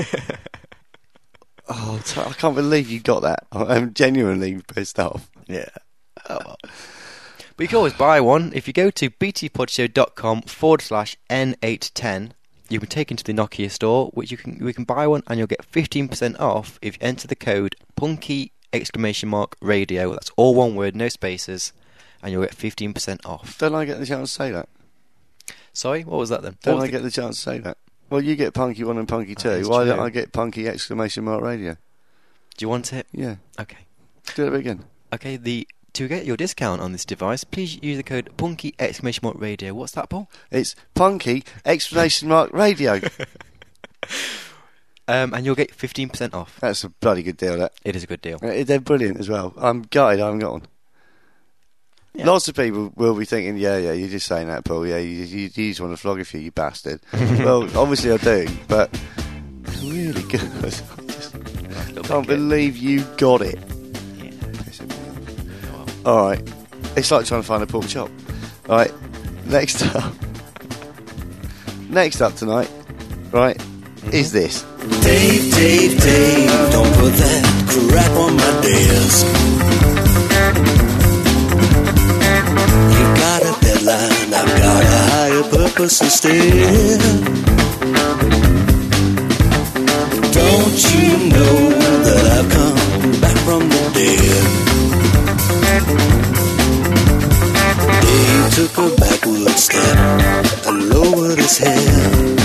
Oh, t- I can't believe you got that. I'm genuinely pissed off. Yeah. Oh, well. But you can always buy one. If you go to btpodshow.com forward slash N810, you can take into the Nokia store, which you can we can buy one, and you'll get fifteen percent off if you enter the code punky exclamation mark radio. That's all one word, no spaces, and you'll get fifteen percent off. Don't I get the chance to say that? Sorry, what was that then? Don't What was I the- get the chance to say that? Well, you get Punky one and Punky two. that's Why don't true. I get Punky exclamation mark radio? Do you want it? Yeah. Okay. Do it again. Okay, the to get your discount on this device, please use the code punky exclamation mark radio. What's that, Paul? It's Punky exclamation mark radio. Um, and you'll get fifteen percent off. That's a bloody good deal, that. It is a good deal. Uh, They're brilliant as well. I'm gutted I haven't got one. Yeah. Lots of people will be thinking, yeah, yeah, you're just saying that, Paul. Yeah, you, you, you just want to flog a few, you bastard. Well, obviously I do, but it's really good. I just can't believe you got it. Yeah. All right. It's like trying to find a pork chop. All right. Next up. Next up tonight, right, is this. Dave, Dave, Dave, don't put that crap on my desk. You've got a deadline, I've got a higher purpose instead. Don't you know that I've come back from the dead? Dave took a backward step and lowered his head.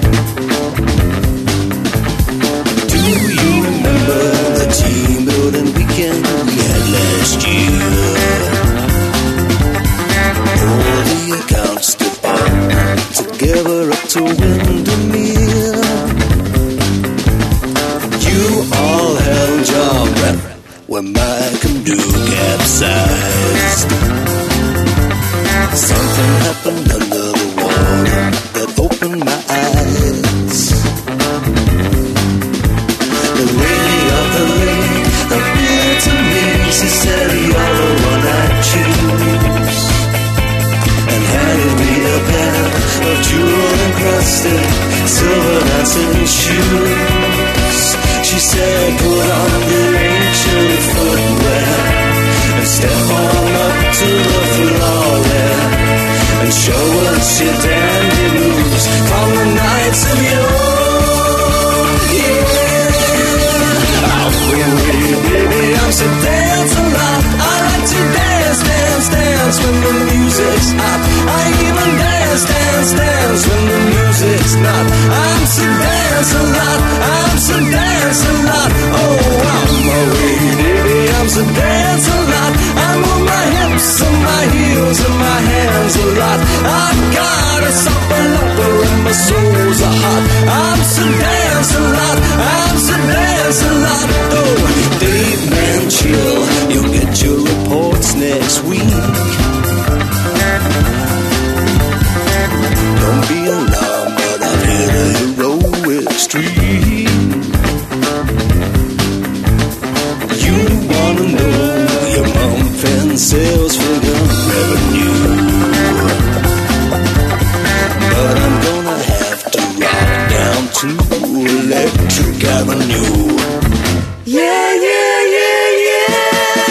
Do you remember the team building weekend we had last year? All the accounts department together up to Windermere. You all held your breath when my canoe capsized. Something happened under the water that opened my eyes. The lady of the lake appeared to me. She said, you're the one I choose, and handed me a pair of jewel-encrusted silver dancing shoes. She said, put on your ancient footwear and step on up to the floor there and show us your dandy moves from the nights of yore. Yeah, I'll win with you, baby. I'm so dance a lot. I like to dance, dance, dance when the music's hot. I even dance so dance a lot, I'm so dance a lot. Oh, I'm a lady, I'm so dance a lot. I move my hips and my heels and my hands a lot. I've got a supper lover and my soul's a hot. I'm so dance a lot, I'm so dance a lot. Oh, Dave Man Chill, you'll get your reports next week. Don't be alarmed, but I've hit a heroic streak. You wanna know your month and sales figure revenue, but I'm gonna have to rock down to Electric Avenue. Yeah, yeah, yeah, yeah.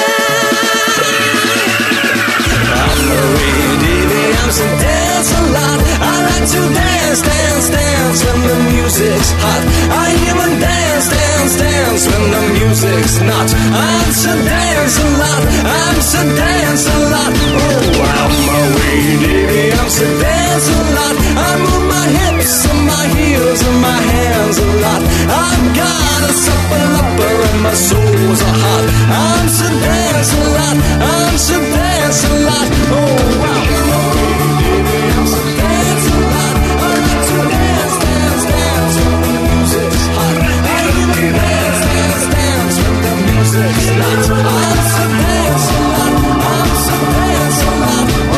I'm a lady, I'm so dance a lot. I like to dance, dance, dance when the music's hot. I even dance, dance, dance when the music's not. I'm so dance a lot, I'm so dance a lot. Oh, I'm a lady, I'm so dance a lot. I move my hips and my heels and my hands a lot. I've got a supper upper and my soul's a hot. I'm so dance a lot, I'm so dance a lot. Oh, wow. I'm so dance a lot. I like to dance, dance, dance when the music's hot. I even dance, dance, dance when the music's not. I'm so dance a lot, I'm so dance a lot. Oh,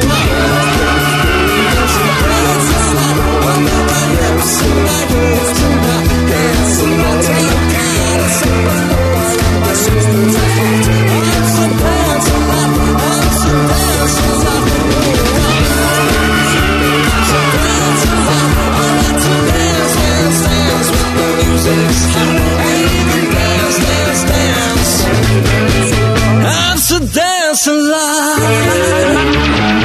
I'm so dance a lot. I move my hips and my heels and my dance a lot. I've got a supper lover and my soul's a hot. I'm so dance a lot, I'm so dance a lot. I'm so dance a lot.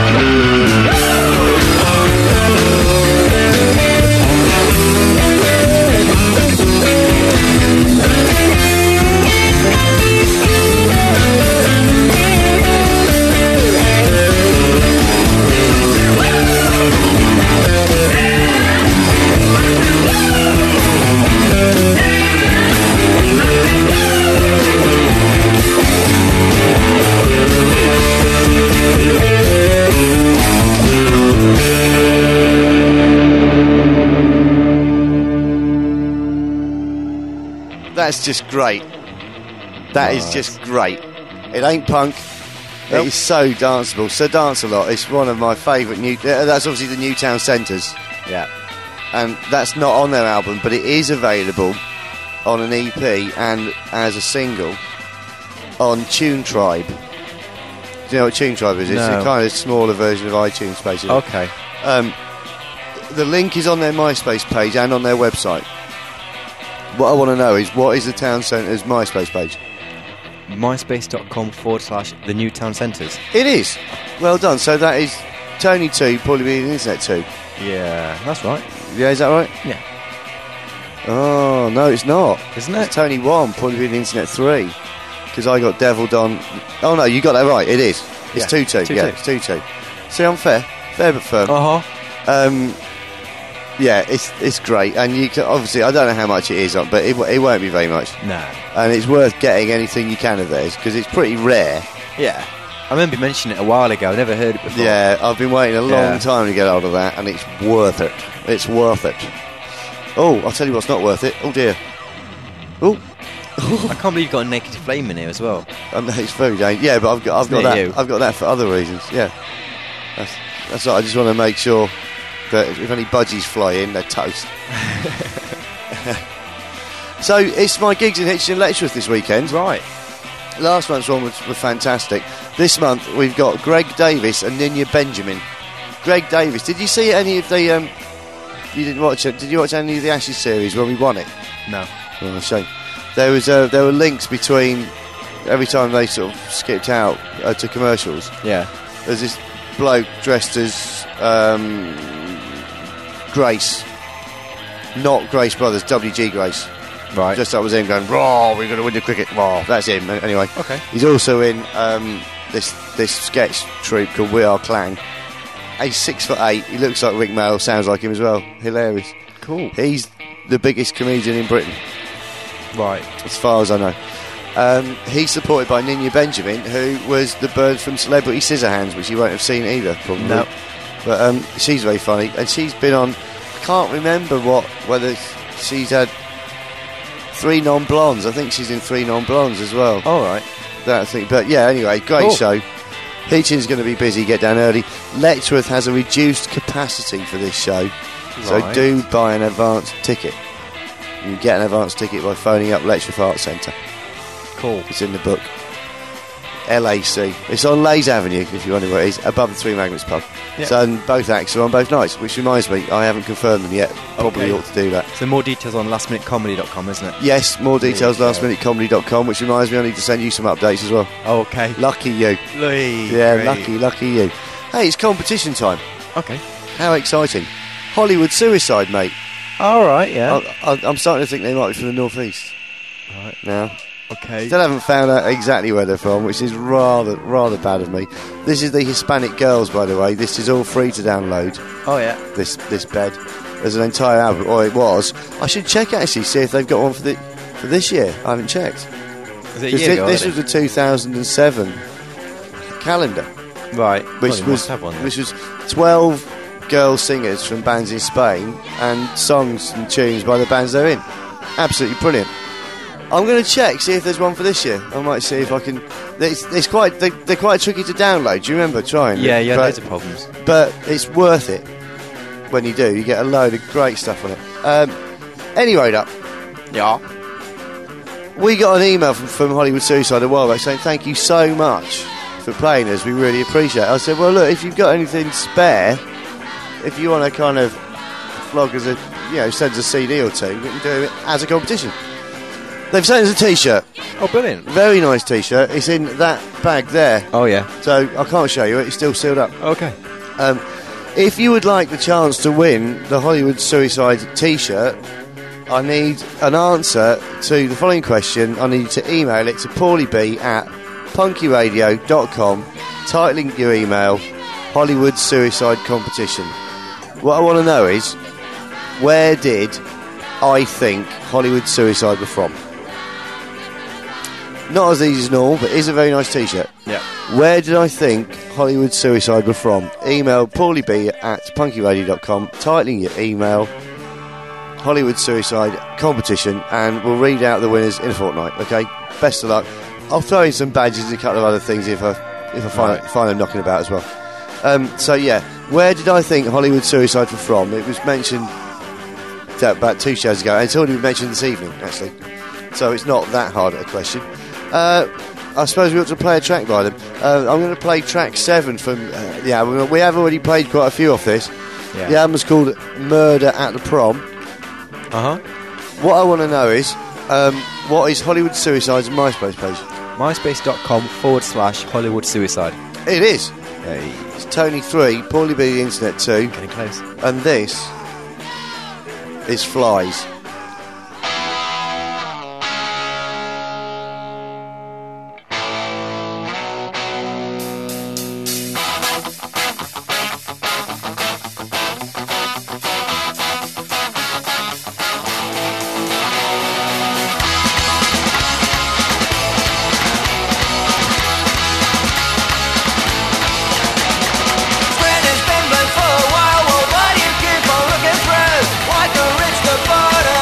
That's just great. That is just great. It ain't punk. Nope. It is so danceable. So Dance a Lot. It's one of my favourite new. Uh, that's obviously the Newtown Centres, Yeah. and that's not on their album, but it is available on an E P and as a single on Tune Tribe. Do you know what Tune Tribe is? It's No. a kind of smaller version of iTunes, basically. Okay. Um, the link is on their MySpace page and on their website. What I want to know is, what is the Town Centre's MySpace page? MySpace.com forward slash the Newtown Centres. It is. Well done. So that is Tony two, Paulie B and Internet two. Yeah, that's right. Yeah, is that right? Yeah. Oh, no, it's not. Isn't It's it? Tony one, Paulie B and Internet three. Because I got devilled on... Oh, no, you got that right. It is. It's Yeah, two two. two Yeah, two. it's two two. See, I'm fair. Fair but firm. Uh-huh. Um, yeah, it's it's great. And you can, obviously, I don't know how much it is, but it, it won't be very much. No. And it's worth getting anything you can of theirs, because it's pretty rare. Yeah. I remember you mentioning it a while ago. I never heard it before. Yeah, I've been waiting a long Yeah. time to get hold of that, and it's worth it. It's worth it. Oh, I'll tell you what's not worth it. Oh dear. Oh, I can't believe you've got a Naked Flame in here as well. um, it's very dangerous. Yeah, but I've got, I've It's got near that. you. I've got that for other reasons. Yeah, that's that's right. I just want to make sure that if any budgies fly in, they're toast. So it's my gigs in Hitchin and Letchworth this weekend. Right. Last month's one was, was fantastic. This month we've got Greg Davis and Ninya Benjamin. Greg Davis, did you see any of the? Um, you didn't watch it. Did you watch any of the Ashes series when we won it? No. Oh, shame. There was uh, there were links between every time they sort of skipped out uh, to commercials. Yeah. There's this bloke dressed as um, Grace, not Grace Brothers, W G Grace. Right. Just that was him going, raw, we're going to win the cricket, raw. That's him, anyway. Okay. He's also in um, this this sketch troupe called We Are Clang. He's six foot eight, he looks like Rick Mail, sounds like him as well. Hilarious. Cool. He's the biggest comedian in Britain, Right. as far as I know. Um, he's supported by Ninya Benjamin, who was the bird from Celebrity Scissorhands, which you won't have seen either, probably. No. But um, she's very funny, and she's been on. I can't remember what whether she's had three non-blondes. I think she's in three non-blondes as well. All right. That thing. But yeah, anyway, great Cool. show. Hitchin's going to be busy. Get down early. Letchworth has a reduced capacity for this show, so Right. do buy an advance ticket. You can get an advance ticket by phoning up Letchworth Arts Centre. Cool. It's in the book. L A C. It's on Lays Avenue, if you wonder where it is, above the Three Magnets pub. Yep. So and both acts are on both nights, which reminds me, I haven't confirmed them yet. Probably Okay. ought to do that. So more details on last minute comedy dot com, isn't it? Yes, more details, There you last minute comedy dot com, which reminds me I need to send you some updates as well. Okay. Lucky you. Lovely. Yeah, Great. lucky, lucky you. Hey, it's competition time. Okay. How exciting. Hollywood Suicide, mate. All right, yeah. I, I, I'm starting to think they might be from the northeast Right. now. Okay. Still haven't found out exactly where they're from, which is rather rather bad of me. This is the Hispanic Girls, by the way. This is all free to download. Oh, yeah. This this bed. There's an entire album. Or it was. I should check actually, see if they've got one for the for this year. I haven't checked. Was it a 'Cause year thi- ago? this already? was the two thousand seven calendar, Right. which Well, they was must have one then. which was twelve girl singers from bands in Spain and songs and tunes by the bands they're in. Absolutely brilliant. I'm going to check, see if there's one for this year. I might see if I can. It's, it's quite they, they're quite tricky to download. Do you remember trying? Yeah, it? yeah, but, loads of problems. but it's worth it when you do. You get a load of great stuff on it. Um, anyway, up. Yeah. We got an email from, from Hollywood Suicide a while back saying thank you so much for playing us. We really appreciate it. I said, well, look, if you've got anything spare, if you want to kind of flog us a, you know, send us a C D or two, we can do it as a competition. They've sent us a T-shirt. Oh, brilliant. Very nice T-shirt. It's in that bag there. Oh, yeah. So I can't show you it. It's still sealed up. Okay. Um, if you would like the chance to win the Hollywood Suicide T-shirt, I need an answer to the following question. I need you to email it to paulieb at punkyradio dot com, titling your email Hollywood Suicide Competition. What I want to know is, where did I think Hollywood Suicide were from? Not as easy as normal, but it is a very nice T-shirt. Yeah. Where did I think Hollywood Suicide were from? Email paulieb at punkyradio dot com, titling your email Hollywood Suicide Competition, and we'll read out the winners in a fortnight, okay? Best of luck. I'll throw in some badges and a couple of other things if I if I find, Right. find them knocking about as well. Um, so yeah, where did I think Hollywood Suicide were from? It was mentioned uh, about two shows ago, and it's already been mentioned this evening, actually. So it's not that hard a question. Uh, I suppose we ought to play a track by them. Uh, I'm going to play track seven from uh, the album. We have already played quite a few off this. Yeah. The album's called Murder at the Prom. Uh-huh. What I want to know is, um, what is Hollywood Suicide's MySpace page? MySpace.com forward slash Hollywood Suicide. It is. Hey. It's Tony three, Paulie B the Internet two, Getting close. and this is Flies. Spread has been blank for a while. Well, why do you keep on looking through? Why to reach the bottom?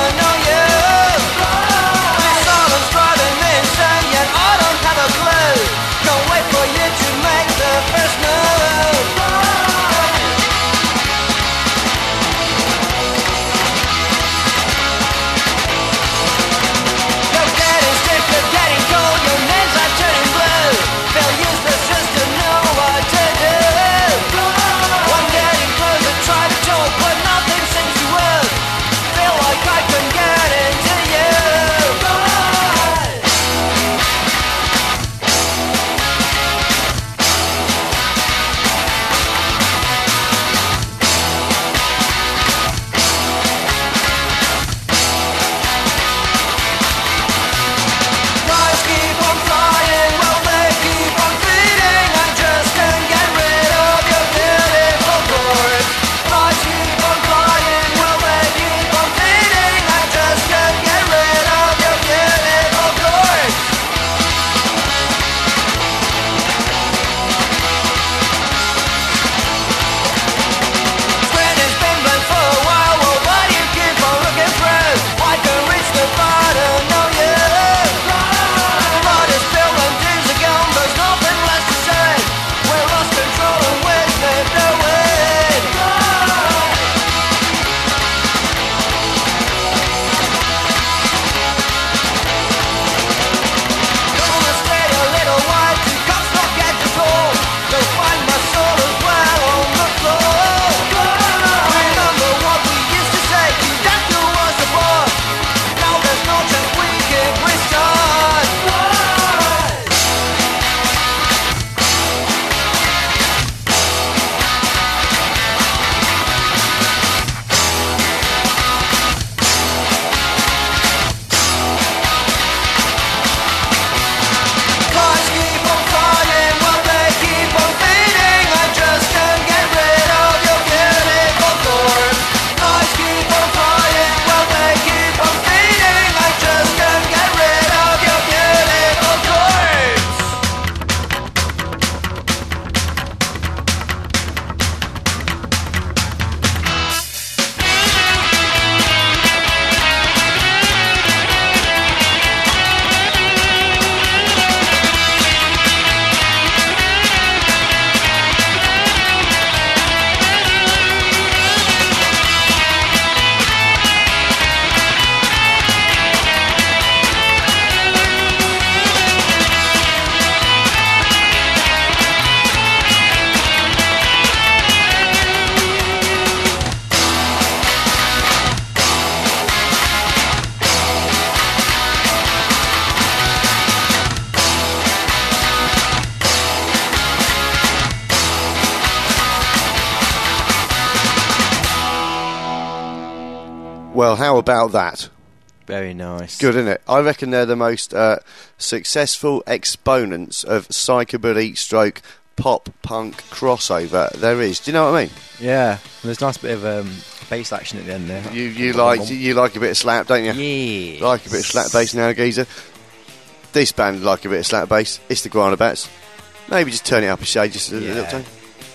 Well, how about that? Very nice. Good, isn't it? I reckon they're the most uh, successful exponents of psychobilly stroke pop punk crossover there is. Do you know what I mean? Yeah. There's a nice bit of um, bass action at the end there. You you like you like a bit of slap, don't you? Yeah. Like a bit of slap bass now, geezer. This band like a bit of slap bass. It's the Guana Bats. Maybe just turn it up a shade, just a Yeah. little time.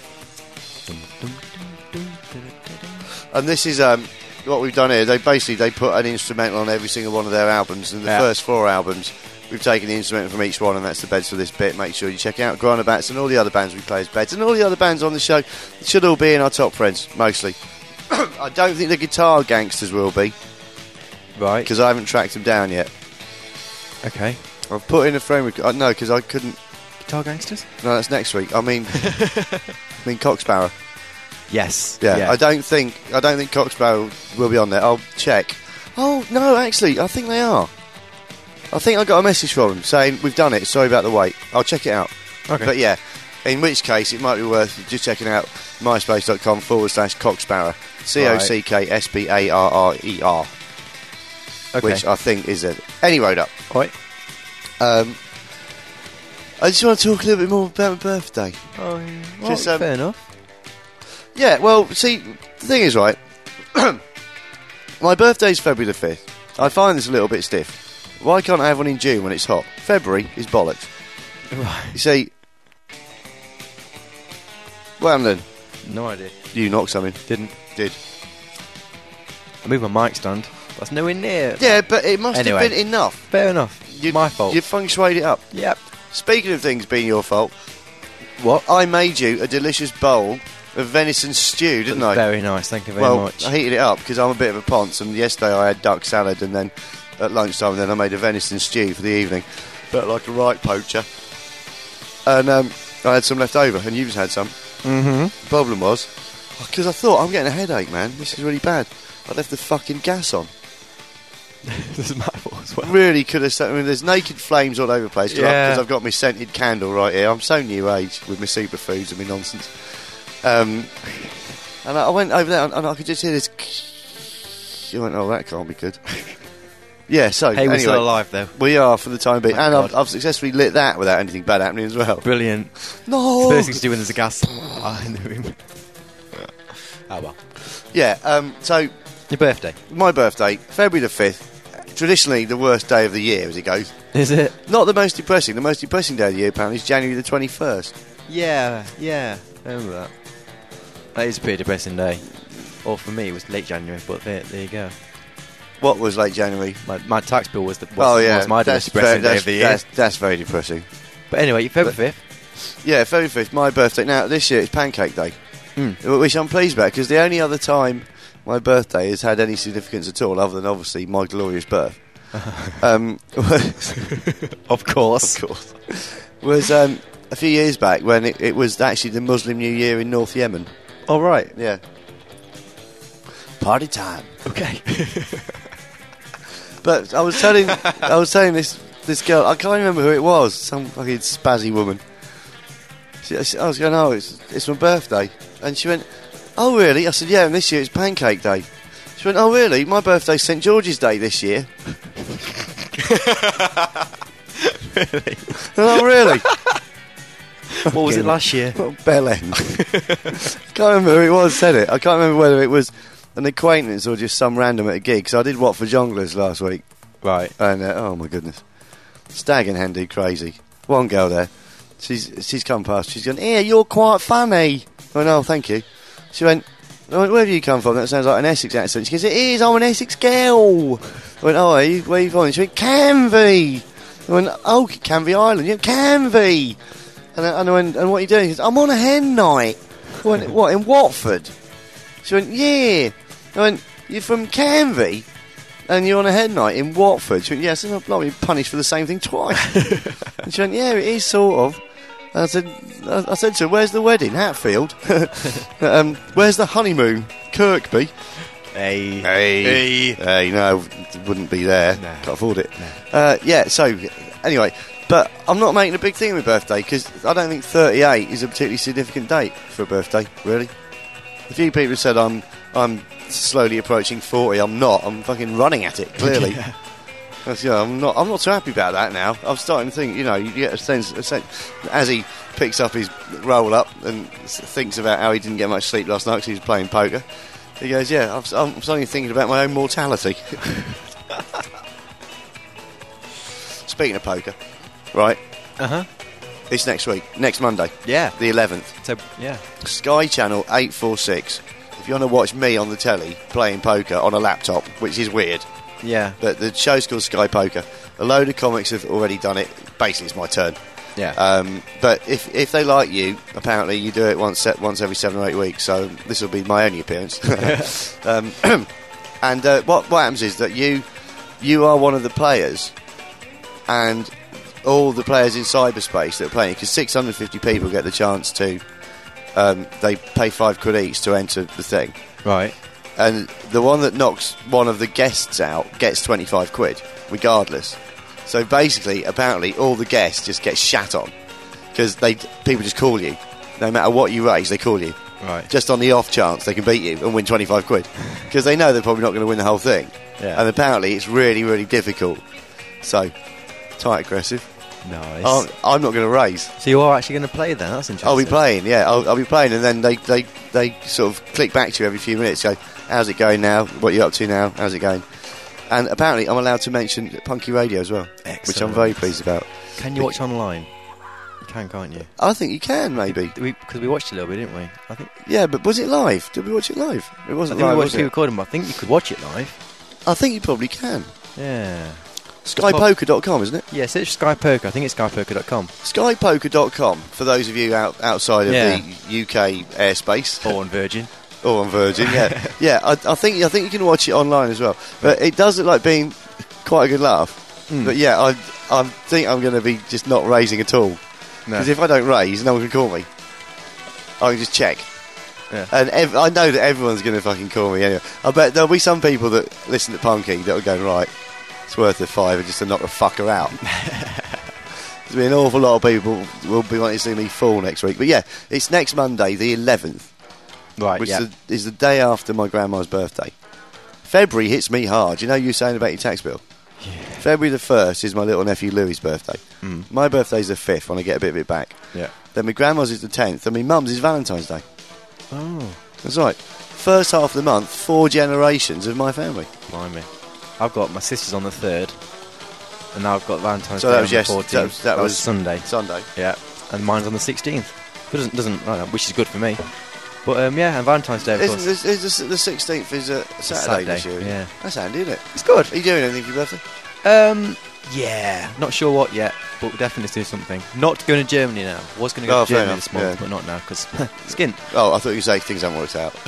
And this is um, what we've done here. They basically they put an instrumental on every single one of their albums. And the Yeah. first four albums, we've taken the instrumental from each one, and that's the beds for this bit. Make sure you check out Guana Bats and all the other bands we play as beds, and all the other bands on the show. It should all be in our top friends, mostly. I don't think the Guitar Gangsters will be, Right. because I haven't tracked them down yet. Okay. I've put in a framework. Uh, no, because I couldn't. Guitar Gangsters? No, that's next week. I mean, I mean Cocksparrow. Yes. Yeah, I don't think I don't think Cocksparrow will be on there. I'll check. Oh no, actually, I think they are. I think I got a message from them saying we've done it. Sorry about the wait. I'll check it out. Okay. But yeah, in which case it might be worth just checking out myspace.com forward slash Cocksparrow. C O C K S B A R R E R. Okay. Which I think is a any road up. Right. Um, I just want to talk a little bit more about my birthday. Oh, well, Just, um, fair enough. Yeah, well, see, the thing is, right, my birthday's February the fifth. I find this a little bit stiff. Why can't I have one in June when it's hot? February is bollocks. Right. You see, what happened then? No idea. You knocked something. Didn't. Did. I moved my mic stand. That's nowhere near. Yeah, but it must Anyway. have been enough. Fair enough. You, My fault. You feng shuied it up. Yep. Speaking of things being your fault, What? I made you a delicious bowl of venison stew, didn't I? Very nice. Thank you very well, much. I heated it up because I'm a bit of a ponce, and yesterday I had duck salad, and then at lunchtime, then I made a venison stew for the evening. Felt like a right poacher. And um, I had some left over, and you've had some. Mm-hmm. The problem was, because I thought, I'm getting a headache, man. This is really bad. I left the fucking gas on. This is my fault as well. Really could have. I mean, there's naked flames all over the place because Yeah. I've got my scented candle right here. I'm so new age with my superfoods and my nonsense. Um, and I I went over there and, and I could just hear this. You went, oh, that can't be good. Yeah. So Hey, we're anyway, still alive though. we are for the time being, Thank and I've, God. I've successfully lit that without anything bad happening as well. Brilliant. No. First thing to do when there's a gas ah, in the room. Oh well. Yeah. Um. So Your birthday. my birthday, February the fifth. Traditionally, the worst day of the year as it goes. Is it? Not the most depressing. The most depressing day of the year, apparently, is January the twenty-first. Yeah. Yeah. I remember that. That is a pretty depressing day. Or for me, it was late January, but there, there you go. What was late January? My, my tax bill was the was, oh yeah, was my that's most depressing very, day that's, of the year. That's, that's very depressing. But anyway, February fifth. Yeah, February fifth, my birthday. Now this year it's Pancake Day, Mm. which I'm pleased about because the only other time my birthday has had any significance at all, other than obviously my glorious birth, um, Of course. of course, was um, a few years back when it, it was actually the Muslim New Year in North Yemen. All right. Yeah, party time. Okay. But I was telling, I was telling this this girl, I can't remember who it was, some fucking spazzy woman. She, she, I was going, oh, it's, it's my birthday, and she went, oh really? I said, yeah, and this year it's Pancake Day. She went, oh really? My birthday's Saint George's Day this year. Really? Oh really? What was it last year? What bell end? Can't remember who it was said it. I can't remember whether it was an acquaintance or just some random at a gig. So I did What for Jonglers last week, Right. and uh, oh my goodness, stag and handy crazy. One girl there, she's she's come past. She's gone, "Here, you're quite funny." I went, "Oh, thank you." She went, I went, "Where have you come from? That sounds like an Essex accent." She goes, "It is. I'm an Essex girl." I went, "Oh, are you? Where are you from?" She went, "Canvey." I went, "Oh, Canvey Island." You went, "Canvey." And I, and I went, "And what are you doing?" She goes, "I'm on a hen night." I went, "What, in Watford?" She went, "Yeah." I went, "You're from Canvey? And you're on a head night in Watford?" She went, "Yes, I'm not being punished for the same thing twice." And she went, "Yeah, it is sort of." And I said, I, I said to her, "Where's the wedding? Hatfield." um, "Where's the honeymoon? Kirkby." Hey. Hey. Hey, no, it wouldn't be there. No. Can't afford it. Uh, yeah, so, anyway, but I'm not making a big thing of my birthday because I don't think thirty-eight is a particularly significant date for a birthday, really. A few people have said I'm I'm slowly approaching forty. I'm not. I'm fucking running at it, clearly. Yeah. That's, yeah, I'm not. I'm not so happy about that now. I'm starting to think. You know, you get a sense, a sense as he picks up his roll up and s- thinks about how he didn't get much sleep last night because he was playing poker. He goes, "Yeah, I'm, I'm suddenly thinking about my own mortality." Speaking of poker, right? Uh huh. It's next week, next Monday, Yeah. the eleventh. So yeah. Sky Channel eight forty-six. If you want to watch me on the telly playing poker on a laptop, which is weird. Yeah. But the show's called Sky Poker. A load of comics have already done it. Basically, it's my turn. Yeah. Um, but if if they like you, apparently you do it once se- once every seven or eight weeks. So this will be my only appearance. um, and uh, what what happens is that you you are one of the players, and all the players in cyberspace that are playing, because six hundred fifty people get the chance to. Um, they pay five quid each to enter the thing. Right. And the one that knocks one of the guests out gets twenty-five quid, regardless. So basically, apparently, all the guests just get shat on because they people just call you, no matter what you raise, they call you. Right. Just on the off chance they can beat you and win twenty-five quid, because they know they're probably not going to win the whole thing. Yeah. And apparently, it's really, really difficult. So, tight aggressive. Nice. I'm, I'm not going to raise. So you are actually going to play then? That's interesting. I'll be playing, yeah. I'll, I'll be playing, and then they, they, they sort of click back to you every few minutes. Go, how's it going now? What are you up to now? How's it going? And apparently, I'm allowed to mention Punky Radio as well, which I'm Excellent. very pleased about. Can you watch online? You can, can't you? I think you can, maybe. Because we, 'cause we watched it a little bit, didn't we? I think. Yeah, but was it live? Did we watch it live? It I wasn't think we live, watched was the it? recording, but I think you could watch it live. I think you probably can. Yeah. sky poker dot com, isn't it? Yeah, search Sky Poker. I think it's sky poker dot com. sky poker dot com, for those of you out, outside of Yeah. the U K airspace. Or on Virgin. Or on Virgin, yeah. yeah, I, I think I think you can watch it online as well. But it does look like being quite a good laugh. Mm. But yeah, I I think I'm going to be just not raising at all. No. Because if I don't raise, no one can call me. I can just check. Yeah. And ev- I know that everyone's going to fucking call me anyway. I bet there'll be some people that listen to Punky that will go, right, it's worth a fiver just to knock a fucker out. There'll be an awful lot of people will be wanting to see me fall next week. But yeah, it's next Monday, the eleventh. Right, Which yeah. is, the, is the day after my grandma's birthday. February hits me hard. You know you were saying about your tax bill? Yeah. February the first is my little nephew Louis' birthday. Mm. My birthday's the fifth when I get a bit of it back. Yeah. Then my grandma's is the tenth, and my mum's is Valentine's Day. Oh, That's right. First half of the month, four generations of my family. blimey. I've got my sister's on the third, and now I've got Valentine's So Day that on was the yes- fourteenth. that was- that was- Sunday. Sunday. Yeah, and mine's on the sixteenth. But doesn't doesn't uh, which is good for me. But um, yeah, and Valentine's Day of Isn't course. this, is this, the sixteenth is a Saturday, Saturday, this year? yeah. That's handy, isn't it? It's good. Are you doing anything for your birthday? Um, yeah, not sure what yet, but we'll definitely do something. Not going to Germany now. Was going to go Oh, to fair Germany enough, this month, yeah. but not now because skin. Oh, I thought you were saying things haven't worked out.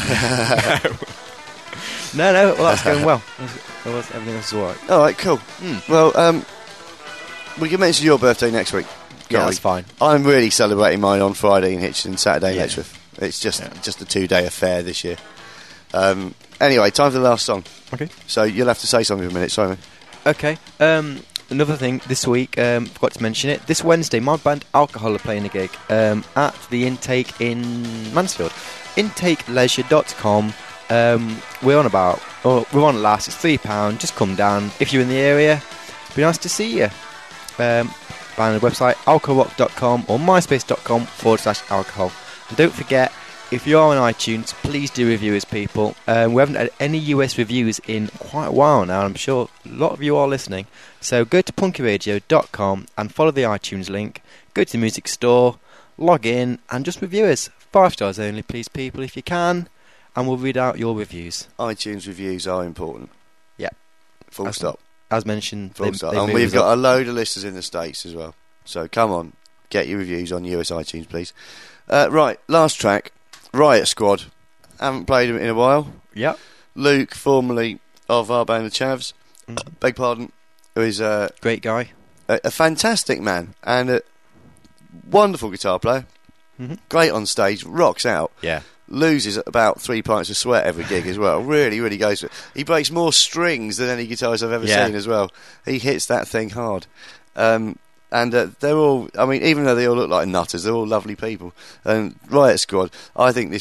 No, no, well that's going well. Well, everything else is alright. All right, cool. Mm. Well, um, we can mention your birthday next week. Yeah, can't that's we? fine. I'm really celebrating mine on Friday in Hitchin, Saturday in Yeah. Letchworth. It's just Yeah. just a two-day affair this year. Um, anyway, time for the last song. Okay. So you'll have to say something for a minute, Simon. Okay. Um, another thing this week, um, forgot to mention it. This Wednesday, my band Alcohol are playing a gig um, at the Intake in Mansfield. intake leisure dot com. Um, we're on about, oh, we're on at last. It's three pounds. Just come down if you're in the area. It'd be nice to see you. Um, band website alcohol rock dot com or myspace dot com forward slash alcohol. And don't forget, if you are on iTunes, please do review us, people. Um, we haven't had any U S reviews in quite a while now, and I'm sure a lot of you are listening. So go to punky radio dot com and follow the iTunes link. Go to the music store, log in, and just review us. Five stars only, please, people, if you can. And we'll read out your reviews. iTunes reviews are important. Yeah. Full As- stop. As mentioned, Full they, stop. they And move we've us got up. a load of listeners in the States as well. So come on, get your reviews on U S iTunes, please. Uh, right, last track, Riot Squad. Haven't played them in a while. Yep. Luke, formerly of our band, the Chavs, Mm. beg pardon, who is uh, Great guy. a, a fantastic man and a wonderful guitar player. Mhm. Great on stage, rocks out. Yeah. Loses about three pints of sweat every gig as well. Really, really goes for it. He breaks more strings than any guitarist I've ever Yeah. seen as well. He hits that thing hard. Um, and uh, they're all, I mean, even though they all look like nutters, they're all lovely people. And Riot Squad, I think this is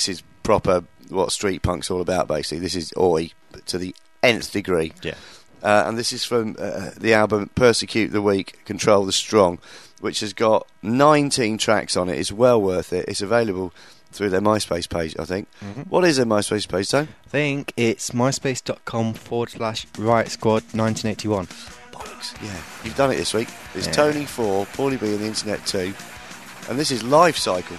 proper what street punk's all about. Basically, this is oi to the nth degree. Yeah. Uh, and this is from uh, the album Persecute the Weak, Control the Strong, which has got nineteen tracks on it. It's well worth it. It's available through their MySpace page, I think. Mm-hmm. What is their MySpace page, Tone? I think it's myspace.com forward slash Riot Squad nineteen eighty-one. Bollocks. Yeah, you've done it this week. It's yeah. Tony four, Paulie B and the Internet two, and this is Life Cycle.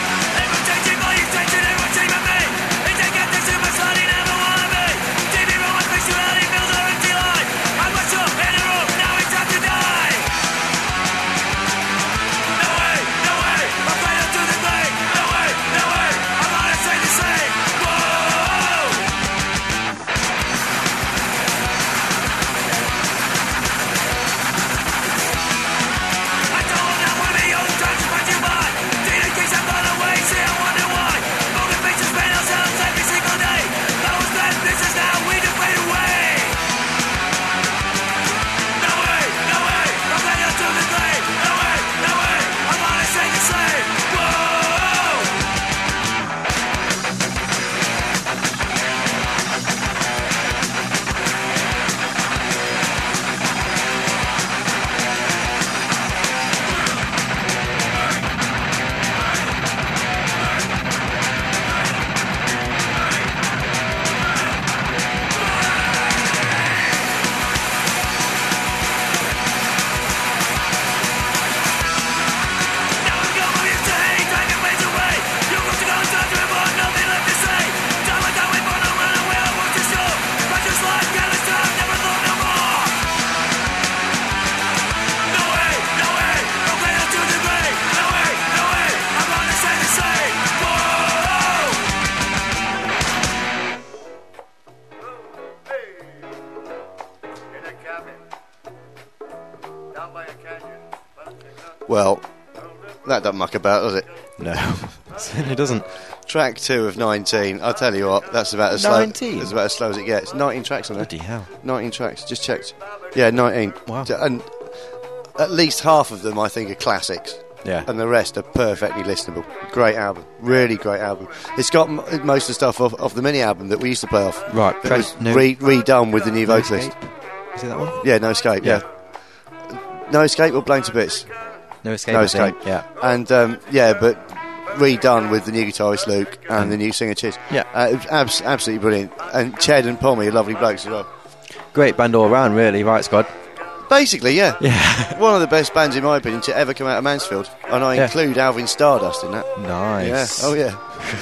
Well, that doesn't muck about, does it? No, it doesn't. Track two of nineteen. I'll tell you what, that's about as slow. nineteen? That's about as slow as it gets. nineteen tracks on there. Bloody hell. nineteen tracks. Just checked. Yeah, nineteen. Wow. And at least half of them, I think, are classics. Yeah. And the rest are perfectly listenable. Great album. Really great album. It's got m- most of the stuff off, off the mini album that we used to play off. Right. That Press, was no, re- redone with the new no vocalist. Escape? Is it that one? Yeah, No Escape. Yeah. yeah. No Escape or Blown to Bits? No Escape. No I Escape. think. Yeah. And um, yeah, but redone with the new guitarist Luke and the new singer Chiz. Yeah. Uh, it was abs- absolutely brilliant. And Ched and Pommy are lovely blokes as well. Great band all around, really. Riot Squad. Basically, yeah. Yeah. One of the best bands, in my opinion, to ever come out of Mansfield. And I Yeah. include Alvin Stardust in that. Nice. Yeah. Oh, yeah.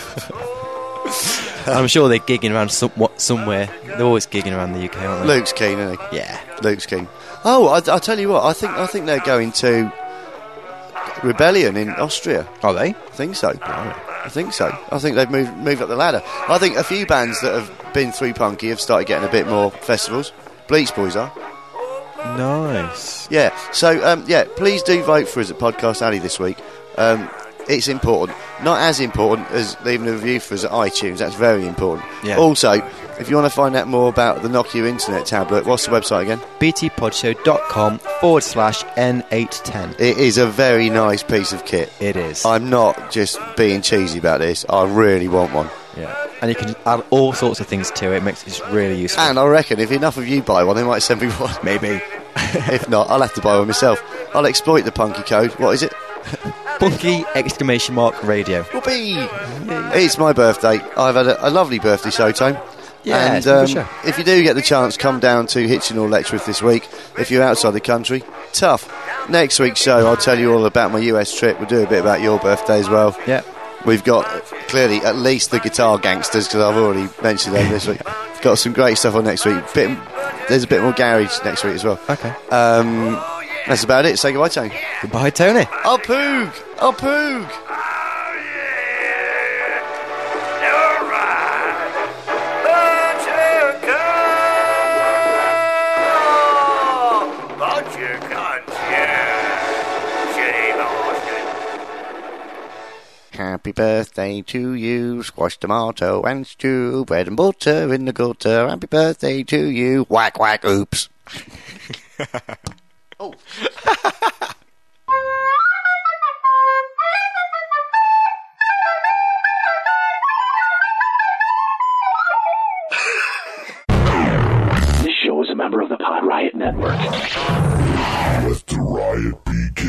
I'm sure they're gigging around somewhat somewhere. They're always gigging around the U K, aren't they? Luke's keen, isn't he? Yeah. Luke's keen. Oh, I, I'll tell you what. I think I think they're going to Rebellion in Austria. Are they? I think so. I think so. I think they've moved moved up the ladder. I think a few bands that have been through Punky have started getting a bit more festivals. Bleach Boys are. Nice. Yeah. So, um, yeah, please do vote for us at Podcast Alley this week. Um, it's important. Not as important as leaving a review for us at iTunes. That's very important. Yeah. Also, if you want to find out more about the Nokia Internet tablet, what's the website again? btpodshow.com forward slash N eight ten. It is a very nice piece of kit. It is. I'm not just being cheesy about this. I really want one. Yeah. And you can add all sorts of things to it. It makes it really useful. And I reckon if enough of you buy one, they might send me one. Maybe. If not, I'll have to buy one myself. I'll exploit the Punky code. What is it? Punky exclamation mark radio. Whoopee! It's my birthday. I've had a, a lovely birthday show, Tone. Yeah, and it's been a um, good show. if you do get the chance, come down to Hitchin or Letchworth this week. If you're outside the country, tough. Next week's show, I'll tell you all about my U S trip. We'll do a bit about your birthday as well. Yeah. We've got clearly at least the Guitar Gangsters, because I've already mentioned them this week. Got some great stuff on next week. Bit, there's a bit more garage next week as well. Okay. Um, that's about it. Say goodbye, Tony. Goodbye, Tony. I'll poog! I'll poog! Happy birthday to you, squash, tomato and stew, bread and butter in the gutter. Happy birthday to you, whack whack oops. Oh. Riot Network. Let the riot begin.